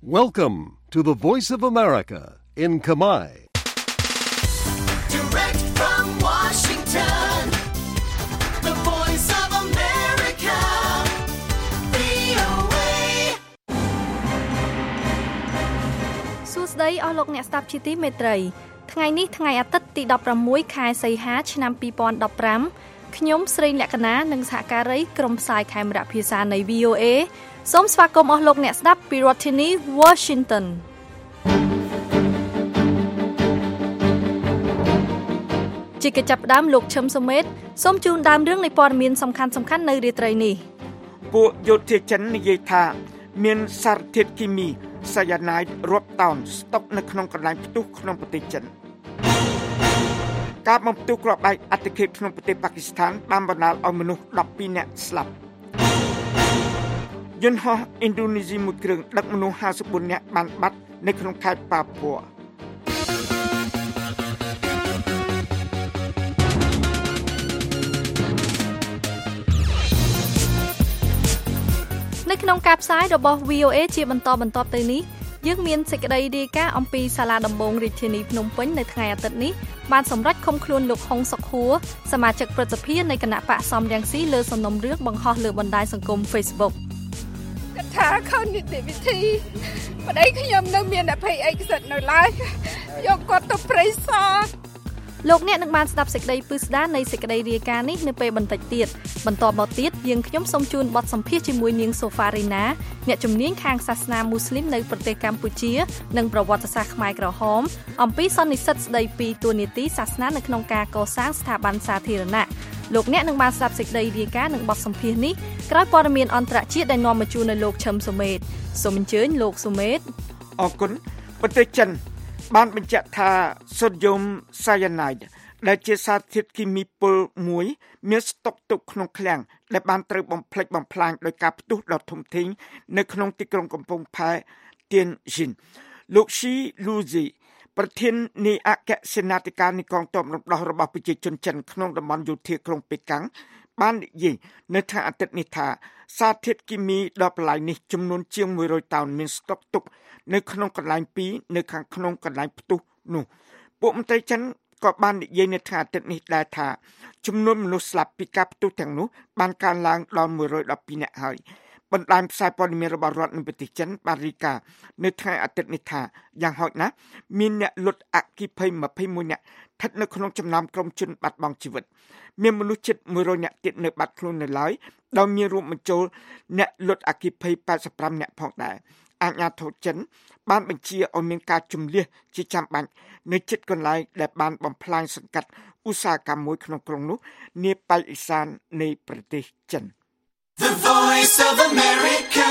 Welcome to the Voice of America in Khmer. Direct from Washington, the Voice of America, VOA. សួស្តីអស់លោកអ្នកស្ដាប់ជាទីមេត្រីថ្ងៃនេះថ្ងៃអាទិត្យទី16ខែសីហាឆ្នាំ2015ខ្ញុំស្រីលក្ខណានិងសហការីក្រុមផ្សាយខេមរៈភាសានៃ VOA សូមស្វាគមន៍អស់លោកអ្នកស្ដាប់ពីរដ្ឋធានី Washington ជាកិច្ចចាប់ផ្ដើមលោកឈឹមសុមេតសូមជូនដើមរឿងនៃព័ត៌មានសំខាន់ៗនៅរាត្រីនេះពួកយោធាចិននិយាយថាមានសារធាតុគីមីសាយ៉ាណាយរាប់តោនស្តុកនៅក្នុងកន្លែងផ្ទុះក្នុងប្រទេសចិនការបំផ្ទុះគ្រាប់បែកអត្តឃាតក្នុងប្រទេសប៉ាគីស្ថានបានបណ្ដាលឲ្យមនុស្ស12នាក់ស្លាប់យន្តហោះឥណ្ឌូនេស៊ីមួយគ្រឿងដឹកមនុស្ស54នាក់បានបាត់នៅក្នុងខេត្តប៉ាពួរនៅក្នុងការផ្សាយរបស់ VOA ជាបន្តទៅនេះយើងមានសេចក្តីរាយការណ៍អំពីសាលាដំបងរាជធានីភ្នំពេញនៅថ្ងៃអាទិត្យនេះបានសម្រេចឃុំខ្លួនលោកហុងសុខួរសមាជិកព្រឹទ្ធសភានៃគណៈបកសំរងស៊ីលើសំណុំរឿងបង្ហោះលើបណ្ដាញសង្គម Facebook កថាខុសនីតិវិធីប្តីខ្ញុំនៅមានអភ័យឯកសិទ្ធិនៅឡើយយកគាត់ទៅព្រៃសរលោកអ្នកនឹងបានស្ដាប់សេចក្តីពិស្ដារនៃសេចក្តីរាយការណ៍នេះនៅពេលបន្តិចទៀតបន្តមកទៀតយើងខ្ញុំសូមជូនបទសម្ភាសន៍ជាមួយនាងសូហ្វារីណាអ្នកជំនាញខាងសាសនាមូស្លីមនៅប្រទេសកម្ពុជានិងប្រវត្តិសាស្ត្រខ្មែរក្រហមអំពីសន្និសីទស្តីពីទួនាទីសាសនានៅក្នុងការកសាងស្ថាប័នសាធារណៈលោកអ្នកនឹងបានស្ដាប់សេចក្តីរាយការណ៍និងបទសម្ភាសន៍នេះក្រោយព័ត៌មានអន្តរជាតិដែលនាំមកជូននៅលោកឈឹមសុមេតសូមអញ្ជើញលោកសុមេតអរគុណប្រទេសចិនបានបញ្ជាក់ថាសូដ្យូមសាយ៉ាណាយដែលជាសារធាតុគីមីពុលមួយមានស្តុកទុកក្នុងឃ្លាំងដែលបានត្រូវបំផ្លិចបំផ្លាញដោយការផ្ទុះដ៏ធំធេងនៅក្នុងទីក្រុងកំពង់ផែទៀនជីនលោកស៊ីលូស៊ីប្រធាននៃអគ្គសេនាធិការនៃកងទ័ពរំដោះរបស់ប្រជាជនចិនក្នុងតំបន់យោធាក្រុងប៉េកាំងបាននិយាយនៅថ្ងៃអាទិត្យនេះថាសារធាតុគីមីដ៏ប្រឡាយនេះចំនួនជាង100តោនមានស្តុកទុកនៅក្នុងកន្លែង2នៅខាងក្នុងកន្លែងផ្ទុះនោះពួកមន្ត្រីចិនក៏បាននិយាយនៅថ្ងៃអាទិត្យនេះដែរថាចំនួនមនុស្សស្លាប់ពីការផ្ទុះទាំងនោះបានកើនឡើងដល់112នាក់ហើយបណ្ដាញផ្សាយព័ត៌មានរបស់រដ្ឋនៃប្រទេសចិនបានរាយការណ៍នៅថ្ងៃអាទិត្យនេះថាយ៉ាងហោចណាស់មានអ្នកលុតអគ្គិភ័យ21នាក់ស្ថិតនៅក្នុងចំណោមក្រុមជនបាត់បង់ជីវិតមានមនុស្សជិត100នាក់ទៀតនៅបាត់ខ្លួននៅឡើយដោយមានរួមបញ្ចូលអ្នកលុតអគ្គិភ័យ85នាក់ផងដែរអាជ្ញាធរចិនបានបញ្ជាឲ្យមានការជំលះជាចាំបាច់នៅជិតកន្លែងដែលបានបំផ្លាញសង្កាត់ឧស្សាហកម្មមួយក្នុងក្រុងនោះនាប៉ែកឦសាននៃប្រទេសចិន The Voice of America,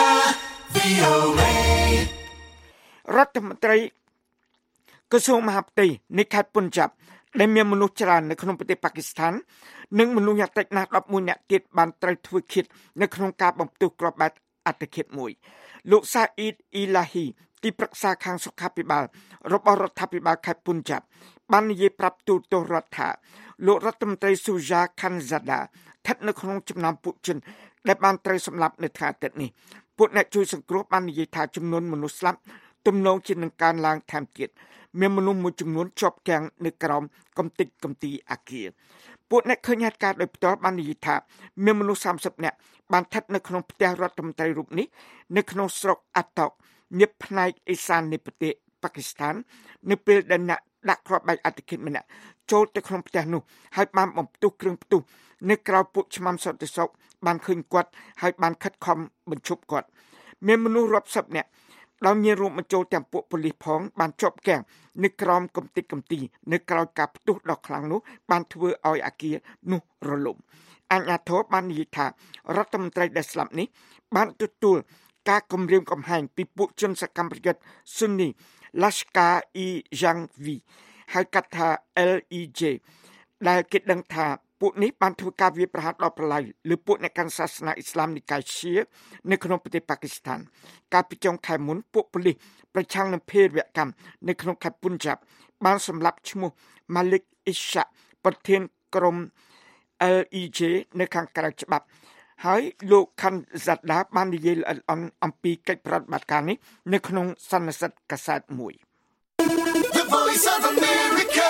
VOA. រដ្ឋមន្ត្រីក្រសួងមហាផ្ទៃនៃខេត្តពុនចាប់ដែលមានមនុស្សច្រើននៅក្នុងប្រទេសប៉ាគីស្ថាននិងមនុស្សយ៉ាងតិចណាស់11នាក់ទៀតបានត្រូវធ្វើឃាតនៅក្នុងការបំផ្ទុះគ្រាប់បែកអត្តឃាតមួយលោកសាអ៊ីដអ៊ីឡាហ៊ីទីប្រឹក្សាខាងសុខាភិបាលរបស់រដ្ឋាភិបាលខេត្តពុនចាប់បាននិយាយប្រាប់ទូតទស្សរដ្ឋថាលោករដ្ឋមន្ត្រីស៊ូយ៉ាខាន់ហ្សាដាស្ថិតនៅក្នុងចំណោមពួកជនដែលបានត្រូវសម្លាប់នៅថ្ងៃអាទិត្យនេះពួកអ្នកជួយសង្គ្រោះបាននិយាយថាចំនួនមនុស្សស្លាប់ទំនងជានឹងកើនឡើងថែមទៀតមានមនុស្សមួយចំនួនជាប់គាំងនៅក្រោមកំទេចកំទីអគារពួកអ្នកឃើញហេតុការណ៍ដោយផ្ទាល់បាននិយាយថាមានមនុស្ស30នាក់បានស្ថិតនៅក្នុងផ្ទះរដ្ឋមន្ត្រីរូបនេះនៅក្នុងស្រុកអាតុកញឹកផ្នែកឦសាននៃប្រទេសប៉ាគីស្ថាននៅពេលដែលអ្នកដាក់គ្រាប់បែកអត្តឃាតម្នាក់ចូលទៅក្នុងផ្ទះនោះហើយបានបំផ្ទុះគ្រឿងផ្ទុះនៅក្រៅពួកឆ្មាំសន្តិសុខបានឃើញគាត់ហើយបានខិតខំបញ្ឈប់គាត់មានមនុស្សរាប់សិបនាក់ដោយមានរួមបញ្ចូលទាំងពួកប៉ូលីសផងបានជាប់គាំងនៅក្រោមកំទេចកំទីនៅក្រៅការផ្ទុះដ៏ខ្លាំងនោះបានធ្វើឲ្យអគារនោះរលំអាជ្ញាធរបាននិយាយថារដ្ឋមន្ត្រីដែលស្លាប់នេះបានទទួលការគំរាមកំហែងពីពួកជនសកម្មប្រយុទ្ធស៊ុននី Lashkar-e-Jhangvi ហៅកាត់ថា LEJ ដែលគេដឹងថាពួកនេះបានធ្វើការវាយប្រហារដល់ប្រឡាយលើពួកអ្នកកាន់សាសនាអ៊ីស្លាមនិកាយ Shia នៅក្នុងប្រទេសប៉ាគីស្ថានកាលពីចុងខែមុនពួកប៉ូលីសប្រឆាំងនឹងភេរវកម្មនៅក្នុងខេត្តពុនចាប់បានសម្លាប់ឈ្មោះ Malik Ishaq ប្រធានក្រុម LEJ នៅខាងក្រៅច្បាប់ហើយលោកខាន់ហ្សាដាបាននិយាយអំពីកិច្ចប្រតិបត្តិការនេះនៅក្នុងសន្និសីទកាសែតមួយ The Voice of America,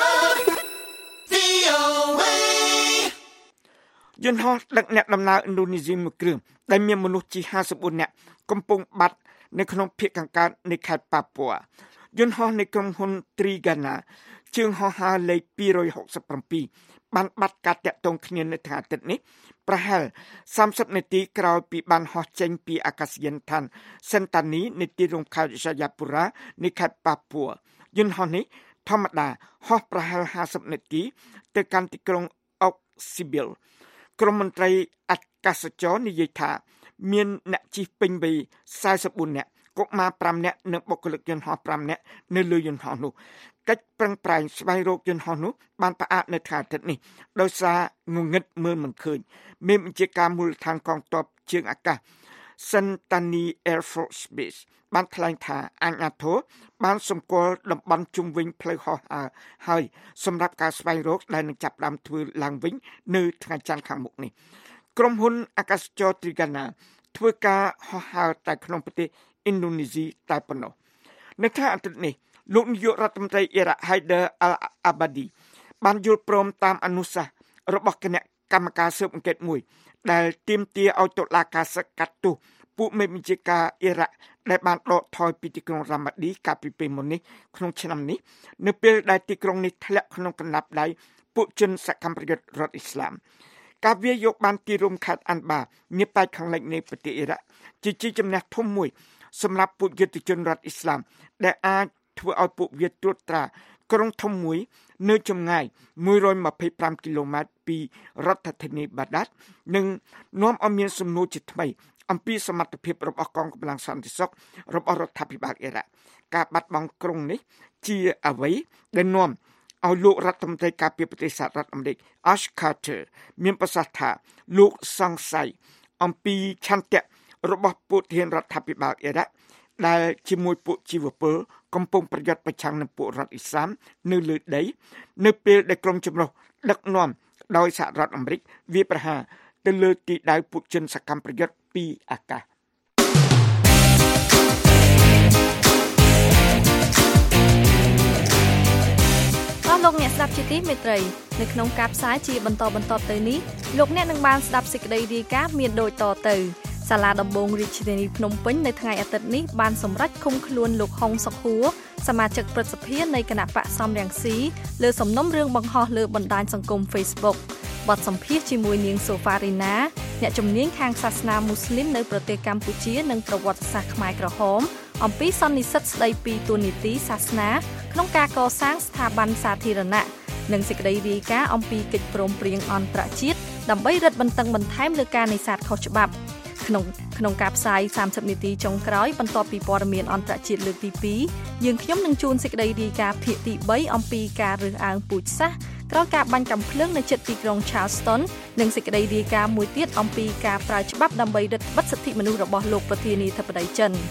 VOA យន្តហោះដឹកអ្នកដំណើរឥណ្ឌូនេស៊ីមួយគ្រឿងដែលមានមនុស្សជា54នាក់កំពុងបាត់នៅក្នុងភូមិខាងកើតនៃខេត្តប៉ាពួរយន្តហោះនៃក្រុមហ៊ុន Trigana ជើងហោះហើរលេខ267បានបាត់ការតាក់ទងគ្នានៅថ្ងៃអាទិត្យនេះប្រហែល30នាទីក្រោយពីបានហោះចេញពីអាកាសយានដ្ឋាន Sentani នៃទីរួមខេត្ត Jayapura នៃខេត្តប៉ាពួរយន្តហោះនេះធម្មតាហោះប្រហែល50នាទីទៅកាន់ទីក្រុង Oksibil ក្រុមមន្ត្រីអាកាសចរនិយាយថាមានអ្នកជិះពេញវ័យ44នាក់កុមារ5នាក់និងបុគ្គលិកយន្តហោះ5នាក់នៅលើយន្តហោះនោះកិច្ចប្រឹងប្រែងស្វែងរកយន្តហោះនោះបានផ្អាកនៅថ្ងៃអាទិត្យនេះដោយសារងងឹតមើលមិនឃើញមានបញ្ជាការមូលដ្ឋានកងទ័ពជើងអាកាស Sentani Air Force Base បានថ្លែងថាអាជ្ញាធរបានសម្គាល់តំបន់ជុំវិញផ្លូវហោះហើរហើយសម្រាប់ការស្វែងរកដែលនឹងចាប់ផ្ដើមធ្វើឡើងវិញនៅថ្ងៃច័ន្ទខាងមុខនេះក្រុមហ៊ុនអាកាសចរ Trigana ធ្វើការហោះហើរតែក្នុងប្រទេសឥណ្ឌូនេស៊ីតែប៉ុណ្ណោះនៅថ្ងៃអាទិត្យនេះលោកនាយករដ្ឋមន្ត្រីអ៊ីរ៉ាក់ Haider al-Abadi បានយល់ព្រមតាមអនុសាសន៍របស់គណៈកម្មការស៊ើបអង្កេតមួយដែលទាមទារឲ្យតុលាការសកាត់ទោសពួកមេបញ្ជាការអ៊ីរ៉ាក់ដែលបានដកថយពីទីក្រុងរ៉ាម៉ាឌីកាលពីពេលមុននេះក្នុងឆ្នាំនេះនៅពេលដែលទីក្រុងនេះធ្លាក់ក្នុងកណ្ដាប់ដៃពួកជនសកម្មប្រយុទ្ធរដ្ឋអ៊ីស្លាមការវាយយកបានទីរួមខេត្តអាន់បានាប៉ែកខាងលិចនៃប្រទេសអ៊ីរ៉ាក់ជាជំនះធំមួយសម្រាប់ពួកយុទ្ធជនរដ្ឋអ៊ីស្លាមដែលអាចធ្វើឲ្យពួកវាត្រួតត្រាក្រុងធំមួយនៅចម្ងាយ125គីឡូម៉ែត្រពីរដ្ឋធានីបាដាតនិងនាំឲ្យមានសំណួរជាថ្មីអំពីសមត្ថភាពរបស់កងកម្លាំងសន្តិសុខរបស់រដ្ឋាភិបាលអ៊ីរ៉ាក់ការបាត់បង់ក្រុងនេះជាអ្វីដែលនាំឲ្យលោករដ្ឋមន្ត្រីការពារប្រទេសសហរដ្ឋអាមេរិក Ash Carter មានប្រសាសន៍ថាលោកសង្ស័យអំពីឆន្ទៈរបស់ពួកធានរដ្ឋាភិបាលអ៊ីរ៉ាក់ដែលជាមួយពួកជីវពលកំពុងប្រយុទ្ធប្រឆាំងនឹងពួករដ្ឋអ៊ីស្លាមនៅលើដីនៅពេលដែលក្រុមចម្រុះដឹកនាំដោយសហរដ្ឋអាមេរិកវាប្រហារទៅលើទីដៅពួកជនសកម្មប្រយុទ្ធពីអាកាសលោកអ្នកស្ដាប់ជាទីមេត្រីនៅក្នុងការផ្សាយជាបន្តទៅនេះលោកអ្នកនឹងបានស្ដាប់សេចក្តីរាយការណ៍មានដូចតទៅសាលាដំបងរាជធានីភ្នំពេញនៅថ្ងៃអាទិត្យនេះបានសម្រេចឃុំខ្លួនលោកហុងសុខួរសមាជិកព្រឹទ្ធសភានៃគណៈបកសំរងស៊ីលើសំណុំរឿងបង្ហោះលើបណ្ដាញសង្គម Facebook បទសម្ភាសន៍ជាមួយនាងសូហ្វារីណាអ្នកជំនាញខាងសាសនាមូស្លីមនៅប្រទេសកម្ពុជានិងប្រវត្តិសាស្ត្រខ្មែរក្រហមអំពីសន្និសីទស្ដីពីទូនីតិសាសនាក្នុងការកសាងស្ថាប័នសាធារណៈនិងសេចក្តីរាយការណ៍អំពីកិច្ចព្រមព្រៀងអន្តរជាតិដើម្បីរឹតបន្តឹងបន្ថែមលើការនេសាទខុសច្បាប់ក្នុងការផ្សាយ30នាទីចុងក្រោយបន្ទាប់ពីព័ត៌មានអន្តរជាតិលើកទី2យើងខ្ញុំនឹងជូនសេចក្តីរាយការណ៍ភាគទី3អំពីការរើសអើងពូជសាសន៍ក្រោយការបាញ់កាំភ្លើងនៅជិតទីក្រុង Charleston និងសេចក្តីរាយការណ៍មួយទៀតអំពីការប្រើច្បាប់ដើម្បីរឹតបន្តឹងសិទ្ធិមនុស្សរបស់លោកប្រធានាធិបតីចិន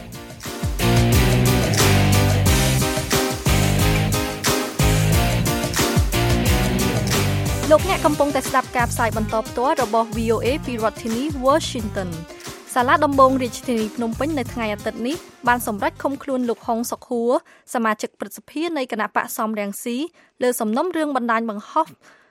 លោកអ្នកកំពុងតែស្ដាប់ការផ្សាយបន្តផ្ទាល់របស់ VOA ពីរដ្ឋធានី Washington សាលាដំបងរាជធានីភ្នំពេញនៅថ្ងៃអាទិត្យនេះបានសម្រេចឃុំខ្លួនលោកហុងសុខួរសមាជិកព្រឹទ្ធសភានៃគណៈបកសំរងស៊ីលើសំណុំរឿងបណ្ដាញបង្ហោះ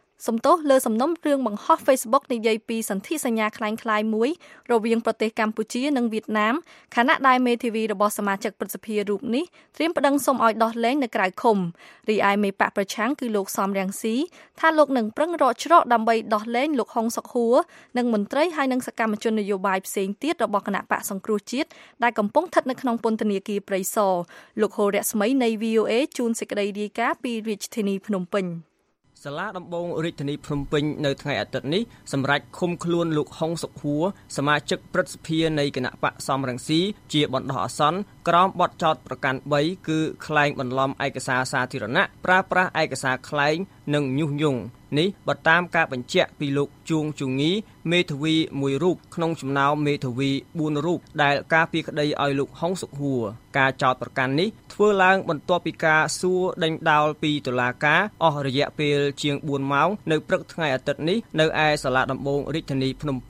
Facebook និយាយពីសន្ធិសញ្ញាคล้ายៗមួយរវាងប្រទេសកម្ពុជានិងវៀតណាមខណៈដែលមេធាវីរបស់សមាជិកព្រឹទ្ធសភារូបនេះត្រៀមប្តឹងសុំឲ្យដោះលែងនៅក្រៅឃុំរីឯមេបកប្រឆាំងគឺលោកសំរងស៊ីថាលោកនឹងប្រឹងរកច្រកដើម្បីដោះលែងលោកហុងសុខួរនិងមន្ត្រីហើយនិងសកម្មជននយោបាយផ្សេងទៀតរបស់គណៈបកសង្គ្រោះជាតិដែលកំពុងស្ថិតនៅក្នុងពន្ធនាគារព្រៃសរលោកហូររស្មីនៃ VOA ជូនសេចក្តីរាយការណ៍ពីរាជធានីភ្នំពេញសាលាដំបងរាជធានីភ្នំពេញនៅថ្ងៃអាទិត្យនេះសម្រេចឃុំខ្លួនលោកហុងសុខួរសមាជិកព្រឹទ្ធសភានៃគណៈបកសំរងស៊ីជាបណ្ដោះអាសន្នក្រោមបទចោទប្រកាន់3គឺក្លែងបន្លំឯកសារសាធារណៈប្រើប្រាស់ឯកសារក្លែងនិងញុះញង់នេះបើតាមការបញ្ជាក់ពីលោកជួងជងីមេធាវីមួយរូបក្នុងចំណោមមេធាវី4រូបដែលការពារក្តីឲ្យលោកហុងសុខួរការចោទប្រកាន់នេះធ្វើឡើងបន្ទាប់ពីការសួរដេញដោលពីតុលាការអស់រយៈពេលជាង4ម៉ោងនៅព្រឹកថ្ងៃអាទិត្យនេះនៅឯសាលាដំបងរាជធានីភ្នំពេញ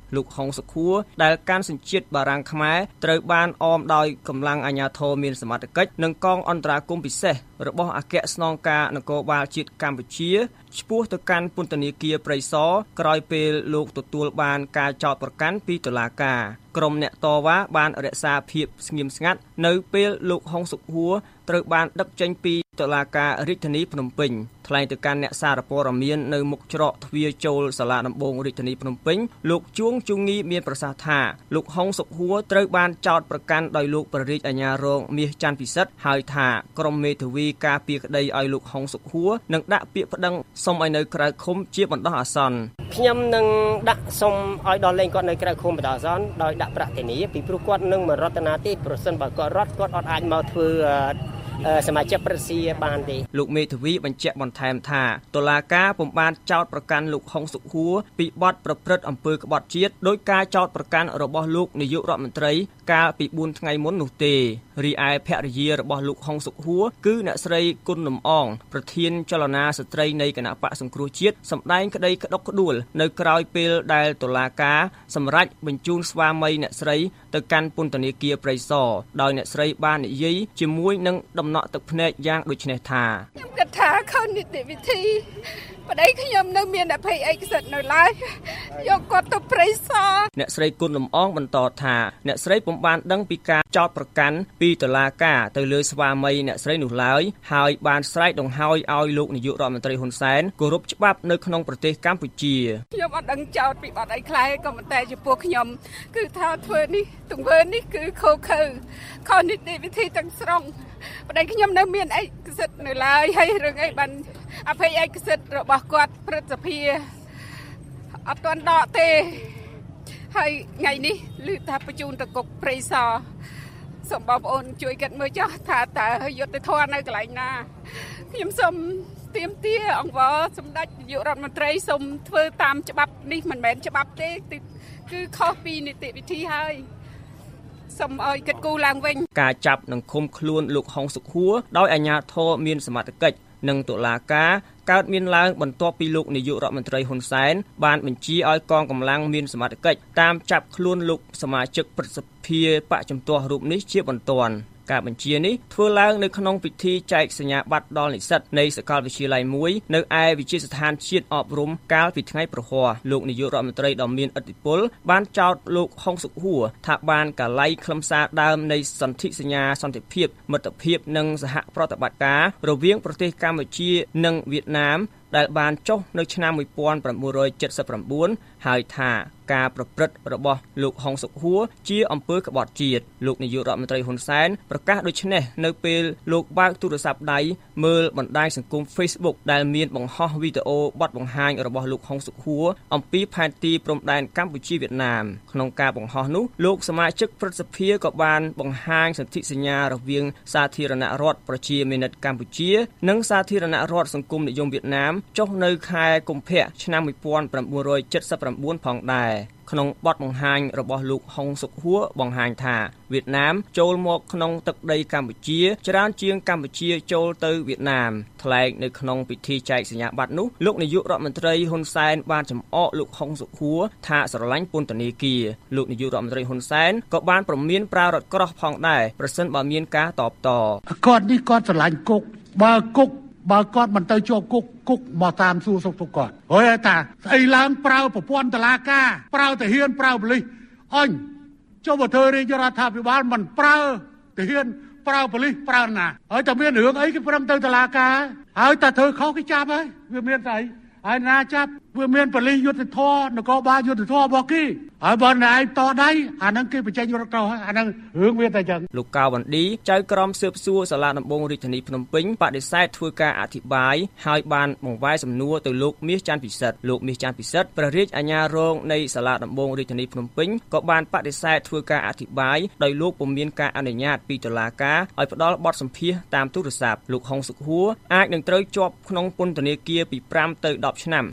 លោកហុងសុខួរដែលកាន់សញ្ជាតិបារាំងខ្មែរត្រូវបានអមដោយកម្លាំងអាជ្ញាធរមានសមត្ថកិច្ចនិងកងអន្តរាគមន៍ពិសេសរបស់អគ្គស្នងការនគរបាលជាតិកម្ពុជាឆ្ពោះទៅកាន់ពន្ធនាគារព្រៃសរក្រោយពេលលោកទទួលបានការចោទប្រកាន់ពីតុលាការក្រុមអ្នកតវ៉ាបានរក្សាភាពស្ងៀមស្ងាត់នៅពេលលោកហុងសុខួរត្រូវបានដឹកចេញពីតុលាការរាជធានីភ្នំពេញថ្លែងទៅកាន់អ្នកសារព័ត៌មាននៅមុខច្រកទ្វារចូលសាលាដំបងរាជធានីភ្នំពេញលោកជួងជងីមានប្រសាសន៍ថាលោកហុងសុខួរត្រូវបានចោទប្រកាន់ដោយលោកព្រះរាជអាជ្ញារងមាសច័ន្ទពិសិដ្ឋហើយថាក្រុមមេធាវីការពារក្តីឲ្យលោកហុងសុខួរនឹងដាក់ពាក្យប្តឹងសុំឲ្យនៅក្រៅឃុំជាបណ្ដោះអាសន្នខ្ញុំនឹងដាក់សុំឲ្យដល់លែងគាត់នៅក្រៅឃុំបណ្ដោះអាសន្នដោយដាក់ប្រាក់ធានាពីព្រោះគាត់នឹងមិនរត់តាទេប្រសិនបើគាត់រត់គាត់អត់អាចមកធ្វើសមាជិកប្រសិទ្ធិបានទេលោកមេធាវីបញ្ជាក់បន្ថែមថាតុលាការពុំបានចោទប្រកាន់លោកហុងសុខួរពីបទប្រព្រឹត្តអំពើក្បត់ជាតិដោយការចោទប្រកាន់របស់លោកនាយករដ្ឋមន្ត្រីកាលពី4ថ្ងៃមុននោះទេរីឯភរិយារបស់លោកហុងសុខួរគឺអ្នកស្រីគុណលំអងប្រធានចលនាស្ត្រីនៃគណៈបកសង្គ្រោះជាតិសម្ដែងក្តីក្តុកក្តួលនៅក្រៅពេលដែលតុលាការសម្រេចបញ្ជូនស្វាមីអ្នកស្រីទៅកាន់ពន្ធនាគារព្រៃសរដោយអ្នកស្រីបាននិយាយជាមួយនឹងដំណក់ទឹកភ្នែកយ៉ាងដូចនេះថាខ្ញុំគិតថាខុសនីតិវិធីប្តីខ្ញុំនៅមានអភ័យឯកសិទ្ធិនៅឡើយយកគាត់ទៅព្រៃសរអ្នកស្រីគុណលំអងបន្តថាអ្នកស្រីពុំបានដឹងពីការចោទប្រកាន់ពីតុលាការទៅលើស្វាមីអ្នកស្រីនោះឡើយហើយបានស្រែកដង្ហោយឲ្យលោកនាយករដ្ឋមន្ត្រីហ៊ុនសែនគោរពច្បាប់នៅក្នុងប្រទេសកម្ពុជាខ្ញុំអត់ដឹងចោទពីបទអីខ្លះក៏ប៉ុន្តែចំពោះខ្ញុំគឺថាធ្វើនេះទង្វើនេះគឺខុសខុសនីតិវិធីទាំងស្រុងប្តីខ្ញុំនៅមានឯកសិទ្ធិនៅឡើយហើយរឿងអីបានអភ័យឯកសិទ្ធិរបស់គាត់ព្រឹទ្ធសភាអត់ទាន់ដកទេហើយថ្ងៃនេះឮថាបញ្ជូនទៅគុកព្រៃសរសូមបងប្អូនជួយកាត់មើលចុះថាតើយុត្តិធម៌នៅកន្លែងណាខ្ញុំសូមទាមទារអង្គសម្ដេចនាយករដ្ឋមន្ត្រីសូមធ្វើតាមច្បាប់នេះមិនមែនច្បាប់ទេគឺខុសពីនីតិវិធីហើយសូមឲ្យគិតគូរឡើងវិញការចាប់និងឃុំខ្លួនលោកហុងសុខួរដោយអាជ្ញាធរមានសមត្ថកិច្ចនិងតុលាការកើតមានឡើងបន្ទាប់ពីលោកនាយករដ្ឋមន្ត្រីហ៊ុនសែនបានបញ្ជាឲ្យកងកម្លាំងមានសមត្ថកិច្ចតាមចាប់ខ្លួនលោកសមាជិកព្រឹទ្ធសភាបកជំទាស់រូបនេះជាបន្ទាន់ការបញ្ជានេះធ្វើឡើងនៅក្នុងពិធីចែកសញ្ញាបត្រដល់និស្សិតនៃសាកលវិទ្យាល័យមួយនៅឯវិទ្យាស្ថានជាតិអប់រំកាលពីថ្ងៃប្រហ័សលោកនាយករដ្ឋមន្ត្រីដ៏មានឥទ្ធិពលបានចោទលោកហុងសុខួរថាបានកាឡៃខ្លឹមសារដើមនៃសន្ធិសញ្ញាសន្តិភាពមិត្តភាពនិងសហប្រតិបត្តិការរវាងប្រទេសកម្ពុជានិងវៀតណាមដែលបានចុះនៅឆ្នាំ1979ហើយថាការប្រព្រឹត្តរបស់លោកហុងសុខួរជាអំពើក្បត់ជាតិលោកនាយករដ្ឋមន្ត្រីហ៊ុនសែនប្រកាសដូចនេះនៅពេលលោកបើកទូរស័ព្ទដៃមើលបណ្ដាញសង្គម Facebook ដែលមានបង្ហោះវីដេអូបទបង្ហាញរបស់លោកហុងសុខួរអំពីផែនទីព្រំដែនកម្ពុជាវៀតណាមក្នុងការបង្ហោះនោះលោកសមាជិកព្រឹទ្ធសភាក៏បានបង្ហាញសន្ធិសញ្ញារវាងសាធារណរដ្ឋប្រជាមានិតកម្ពុជានិងសាធារណរដ្ឋសង្គមនិយមវៀតណាមចុះនៅខែកុម្ភៈឆ្នាំ1979ផងដែរក្នុងបទបង្ហាញរបស់លោកហុងសុខួរបង្ហាញថាវៀតណាមចូលមកក្នុងទឹកដីកម្ពុជាច្រើនជាងកម្ពុជាចូលទៅវៀតណាមថ្លែងនៅក្នុងពិធីចែកសញ្ញាបត្រនោះលោកនាយករដ្ឋមន្ត្រីហ៊ុនសែនបានចំអកលោកហុងសុខួរថាស្រឡាញ់ពន្ធនាគារលោកនាយករដ្ឋមន្ត្រីហ៊ុនសែនក៏បានប្រមានប្រើរថក្រោះផងដែរប្រសិនបើមានការតបតគាត់នេះគាត់ស្រឡាញ់គុកបើគាត់មិនទៅជាប់គុកមកតាមសួរសុខទុក្ខគាត់ហើយថាស្អីឡើងប្រើប្រព័ន្ធតុលាការប្រើទាហានប្រើប៉ូលីសអញចុះបើធ្វើរាជរដ្ឋាភិបាលមិនប្រើទាហានប្រើប៉ូលីសប្រើណាហើយតែមានរឿងអីគេព្រមទៅតុលាការហើយតែធ្វើខុសគេចាប់ហើយវាមានស្អីហើយណាចាប់វាមានប៉ូលីសយុទ្ធធរនគរបាលយុទ្ធធររបស់គេហើយបើណែតដៃអាហ្នឹងគេបញ្ចេញរត់ក្រោយអាហ្នឹងរឿងវាតែចឹងលោកកាវវណ្ឌីចៅក្រមស៊ើបសួរសាលាដំបងរាជធានីភ្នំពេញបដិសេធធ្វើការអធិប្បាយហើយបានបង្វែរសំណួរទៅលោកមាសច័ន្ទពិសិដ្ឋលោកមាសច័ន្ទពិសិដ្ឋព្រះរាជអាជ្ញារងនៃសាលាដំបងរាជធានីភ្នំពេញក៏បានបដិសេធធ្វើការអធិប្បាយដោយលោកពុំមានការអនុញ្ញាតពីតុលាការឲ្យផ្ដល់បទសម្ភាសន៍តាមទូរស័ព្ទលោកហុងសុខួរអាចនឹងត្រូវជាប់ក្នុងពន្ធនាគារពី5ទៅ10ឆ្នាំប្រសិនបើ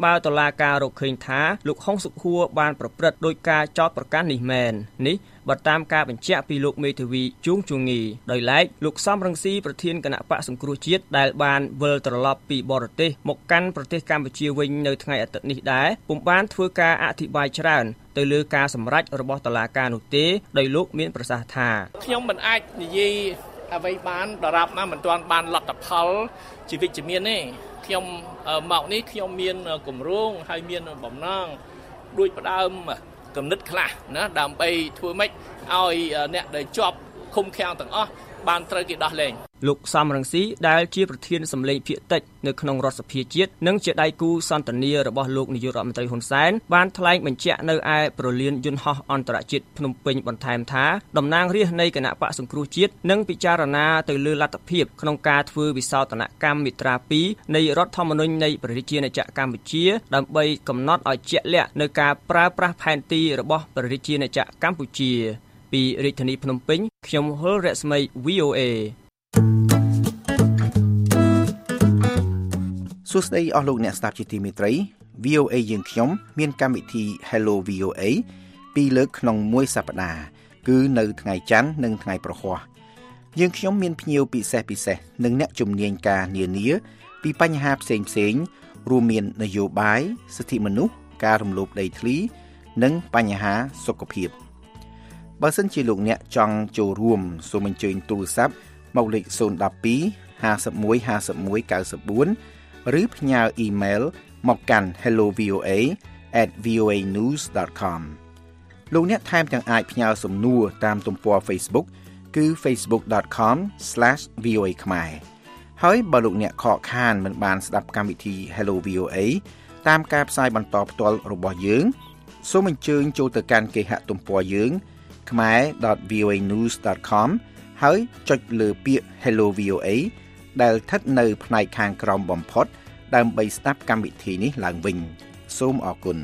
បើតុលាការរកឃើញថាលោកហុងសុខួរបានប្រព្រឹត្តដោយការចោទប្រកាន់នេះមែននេះបើតាមការបញ្ជាក់ពីលោកមេធាវីជួងជងីដោយឡែកលោកសំរងស៊ីប្រធានគណៈបកសង្គ្រោះជាតិដែលបានវិលត្រឡប់ពីបរទេសមកកាន់ប្រទេសកម្ពុជាវិញនៅថ្ងៃអាទិត្យនេះដែរពុំបានធ្វើការអធិប្បាយច្រើនទៅលើការសម្រេចរបស់តុលាការនោះទេដោយលោកមានប្រសាសន៍ថាខ្ញុំមិនអាចនិយាយអ្វីបានដរាបណាមិនទាន់បានលទ្ធផលជីវិតជាមានទេខ្ញុំមកនេះខ្ញុំមានគម្រោងហើយមានបំណងដូចផ្ដើមគំនិតខ្លះណាដើម្បីធ្វើម៉េចឲ្យអ្នកដែលជាប់ឃុំឃាំងទាំងអស់បានត្រូវគេដោះលែងលោកសំរងស៊ីដែលជាប្រធានសម្លេងភាគតិចនៅក្នុងរដ្ឋសភាជាតិនិងជាដៃគូសន្ទនារបស់លោកនាយករដ្ឋមន្ត្រីហ៊ុនសែនបានថ្លែងបញ្ជាក់នៅឯប្រលានយន្តហោះអន្តរជាតិភ្នំពេញបន្ថែមថាតំណាងរាស្ត្រនៃគណៈបកសង្គ្រោះជាតិនឹងពិចារណាទៅលើលទ្ធភាពក្នុងការធ្វើវិសោធនកម្មមាត្រា2នៃរដ្ឋធម្មនុញ្ញនៃប្រជាជាតិកម្ពុជាដើម្បីកំណត់ឲ្យជាក់លាក់នៅការប្រើប្រាស់ផែនទីរបស់ប្រជាជាតិកម្ពុជាពីរាជធានីភ្នំពេញខ្ញុំហុលរស្មី VOA សួស្តីអស់លោកអ្នកស្ដាប់ជាទីមេត្រី VOA យើងខ្ញុំមានកម្មវិធី Hello VOA ពីរលើកក្នុងមួយសប្តាហ៍គឺនៅថ្ងៃច័ន្ទនិងថ្ងៃប្រហ័សយើងខ្ញុំមានភ្ញៀវពិសេសនិងអ្នកជំនាញការនានាពីបញ្ហាផ្សេងរួមមាននយោបាយសិទ្ធិមនុស្សការរំលោភដីធ្លីនិងបញ្ហាសុខភាពបើសិនជាលោកអ្នកចង់ចូលរួមសូមអញ្ជើញទូរស័ព្ទមកលេខ012 51 51 94 ឬផ្ញើអ៊ីមែលមកកាន់ hellovoa@voanews.com លោកអ្នកថែមទាំងអាចផ្ញើសំណួរតាមទំព័រ Facebook គឺ facebook.com/voa ខ្មែរហើយបើលោកអ្នកខកខានមិនបានស្ដាប់កម្មវិធី Hello VOA តាមការផ្សាយបន្តផ្ទាល់របស់យើងសូមអញ្ជើញចូលទៅកាន់គេហទំព័រយើងkhmer.voanews.com ហើយចុចលើពាក្យ Hello VOA ដែលស្ថិតនៅផ្នែកខាងក្រោមបំផុតដើម្បីស្ដាប់កម្មវិធីនេះឡើងវិញសូមអរគុណ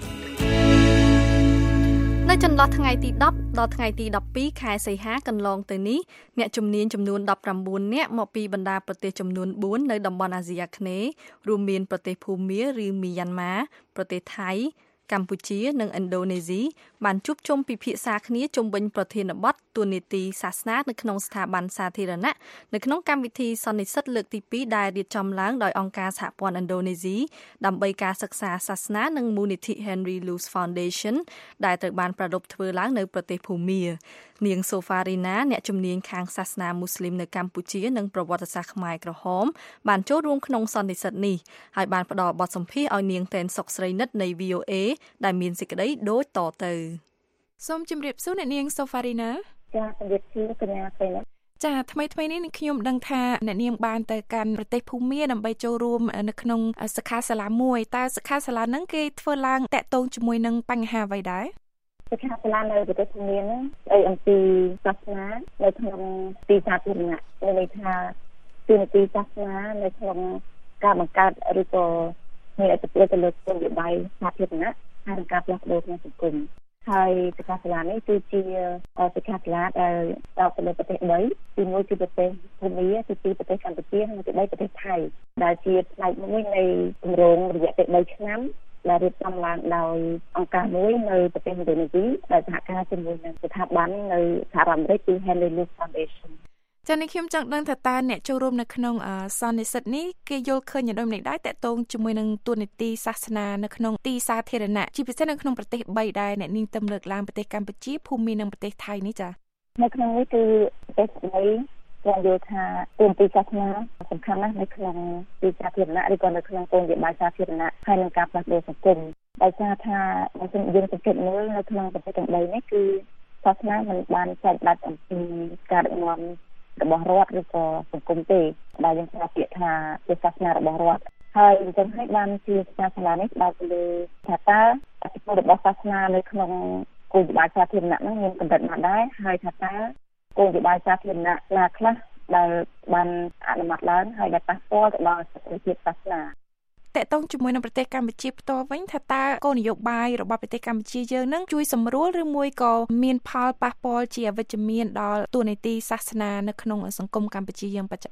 នៅចន្លោះថ្ងៃទី10ដល់ថ្ងៃទី12ខែសីហាកន្លងទៅនេះអ្នកជំនាញចំនួន19នាក់មកពីបណ្ដាប្រទេសចំនួន4នៅតំបន់អាស៊ីអាគ្នេយ៍រួមមានប្រទេសភូមាឬមីយ៉ាន់ម៉ាប្រទេសថៃកម្ពុជានិងឥណ្ឌូនេស៊ីបានជួបជុំពិភាក្សាគ្នាជុំវិញប្រធានបទទូនីតិសាសនានៅក្នុងស្ថាប័នសាធារណៈនៅក្នុងកម្មវិធីសន្និសីទលើកទី2ដែលរៀបចំឡើងដោយអង្គការសហព័ន្ធឥណ្ឌូនេស៊ីដើម្បីការសិក្សាសាសនានិងមូលនិធិ Henry Luce Foundation ដែលត្រូវបានប្រារព្ធធ្វើឡើងនៅប្រទេសភូមានាងសូហ្វារីណាអ្នកជំនាញខាងសាសនាមូស្លីមនៅកម្ពុជានិងប្រវត្តិសាស្ត្រខ្មែរក្រហមបានចូលរួមក្នុងសន្និសីទនេះហើយបានផ្ដល់បទសម្ភាសន៍ឲ្យនាងតែនសុកស្រីនិតនៃ VOA ដែលមានសេចក្តីដូចតទៅសូមជម្រាបសួរអ្នកនាងសូហ្វារីណាចាជម្រាបសួរកញ្ញាពេញចាថ្មីនេះខ្ញុំដឹងថាអ្នកនាងបានទៅកាន់ប្រទេសភូមាដើម្បីចូលរួមនៅក្នុងសិក្ខាសាលាមួយតើសិក្ខាសាលាហ្នឹងគេធ្វើឡើងតាក់ទងជាមួយនឹងបញ្ហាអ្វីដែរសិក្ខាសាលានៅប្រទេសភូមាហ្នឹងស្អីអំពីសាសនានៅក្នុងទីសាធារណៈមានន័យថាទូនីតិសាសនានៅក្នុងការបង្កើតឬក៏មានឥទ្ធិពលទៅលើគោលនយោបាយសាធារណៈហើយនឹងការផ្លាស់ប្ដូរក្នុងសង្គមហើយសិក្ខាសាលានេះគឺជាសិក្ខាសាលាដែលស្ថិតនៅប្រទេស3ទី1គឺប្រទេសភូមាទី2ប្រទេសកម្ពុជានិងទី3ប្រទេសថៃដែលជាផ្នែកមួយនៃគម្រោងរយៈពេល3ឆ្នាំដែលរៀបចំឡើងដោយអង្គការមួយនៅប្រទេសឥណ្ឌូនេស៊ីដែលសហការជាមួយនឹងស្ថាប័ននៅសហរដ្ឋអាមេរិកគឺ Henry Luce Foundation ចា៎នេះខ្ញុំចង់ដឹងថាតើអ្នកចូលរួមនៅក្នុងសន្និសីទនេះគេយល់ឃើញយ៉ាងដូចម្តេចដែរតកតងជាមួយនឹងទូនីតិសាសនានៅក្នុងទីសាធារណៈជាពិសេសនៅក្នុងប្រទេស3ដែរអ្នកនាងទៅលើកឡើងប្រទេសកម្ពុជាភូមានិងប្រទេសថៃនេះចា៎នៅក្នុងនេះគឺប្រទេស3ខ្ញុំយល់ថាទូនីតិសាសនាសំខាន់ណាស់នៅក្នុងទីសាធារណៈឬក៏នៅក្នុងគោលនយោបាយសាធារណៈហើយនឹងការផ្លាស់ប្ដូរសង្គមដោយសារថាបើសិនយើងសង្កេតមើលនៅក្នុងប្រទេសទាំង3នេះគឺសាសនាមិនបានចែកដាច់អំពីការដឹកនាំរបស់រដ្ឋឬក៏សង្គមទេដែលយើងប្រើពាក្យថាជាសាសនារបស់រដ្ឋហើយអញ្ចឹងហើយបានជាសាសនានេះដើរទៅលើថាតើអត្ថប្រយោជន៍របស់សាសនានៅក្នុងគោលនយោបាយសាធារណៈនោះមានកម្រិតណាស់ដែរហើយថាតើគោលនយោបាយសាធារណៈណាខ្លះដែលបានអនុម័តឡើងហើយដែលប៉ះពាល់ទៅដល់សិទ្ធិភាពសាសនាតកតងជាមួយនឹងប្រទេសកម្ពុជាផ្ទាល់វិញថាតើគោលនយោបាយរបស់ប្រទេសកម្ពុជាយើងនឹងជួយសម្រួលឬមួយក៏មានផលប៉ះពាល់ជាអវិជ្ជមានដល់ទូនីតិសាសនានៅក្នុងសង្គមកម្ពុជាយើងបច្ចុប្បន្ន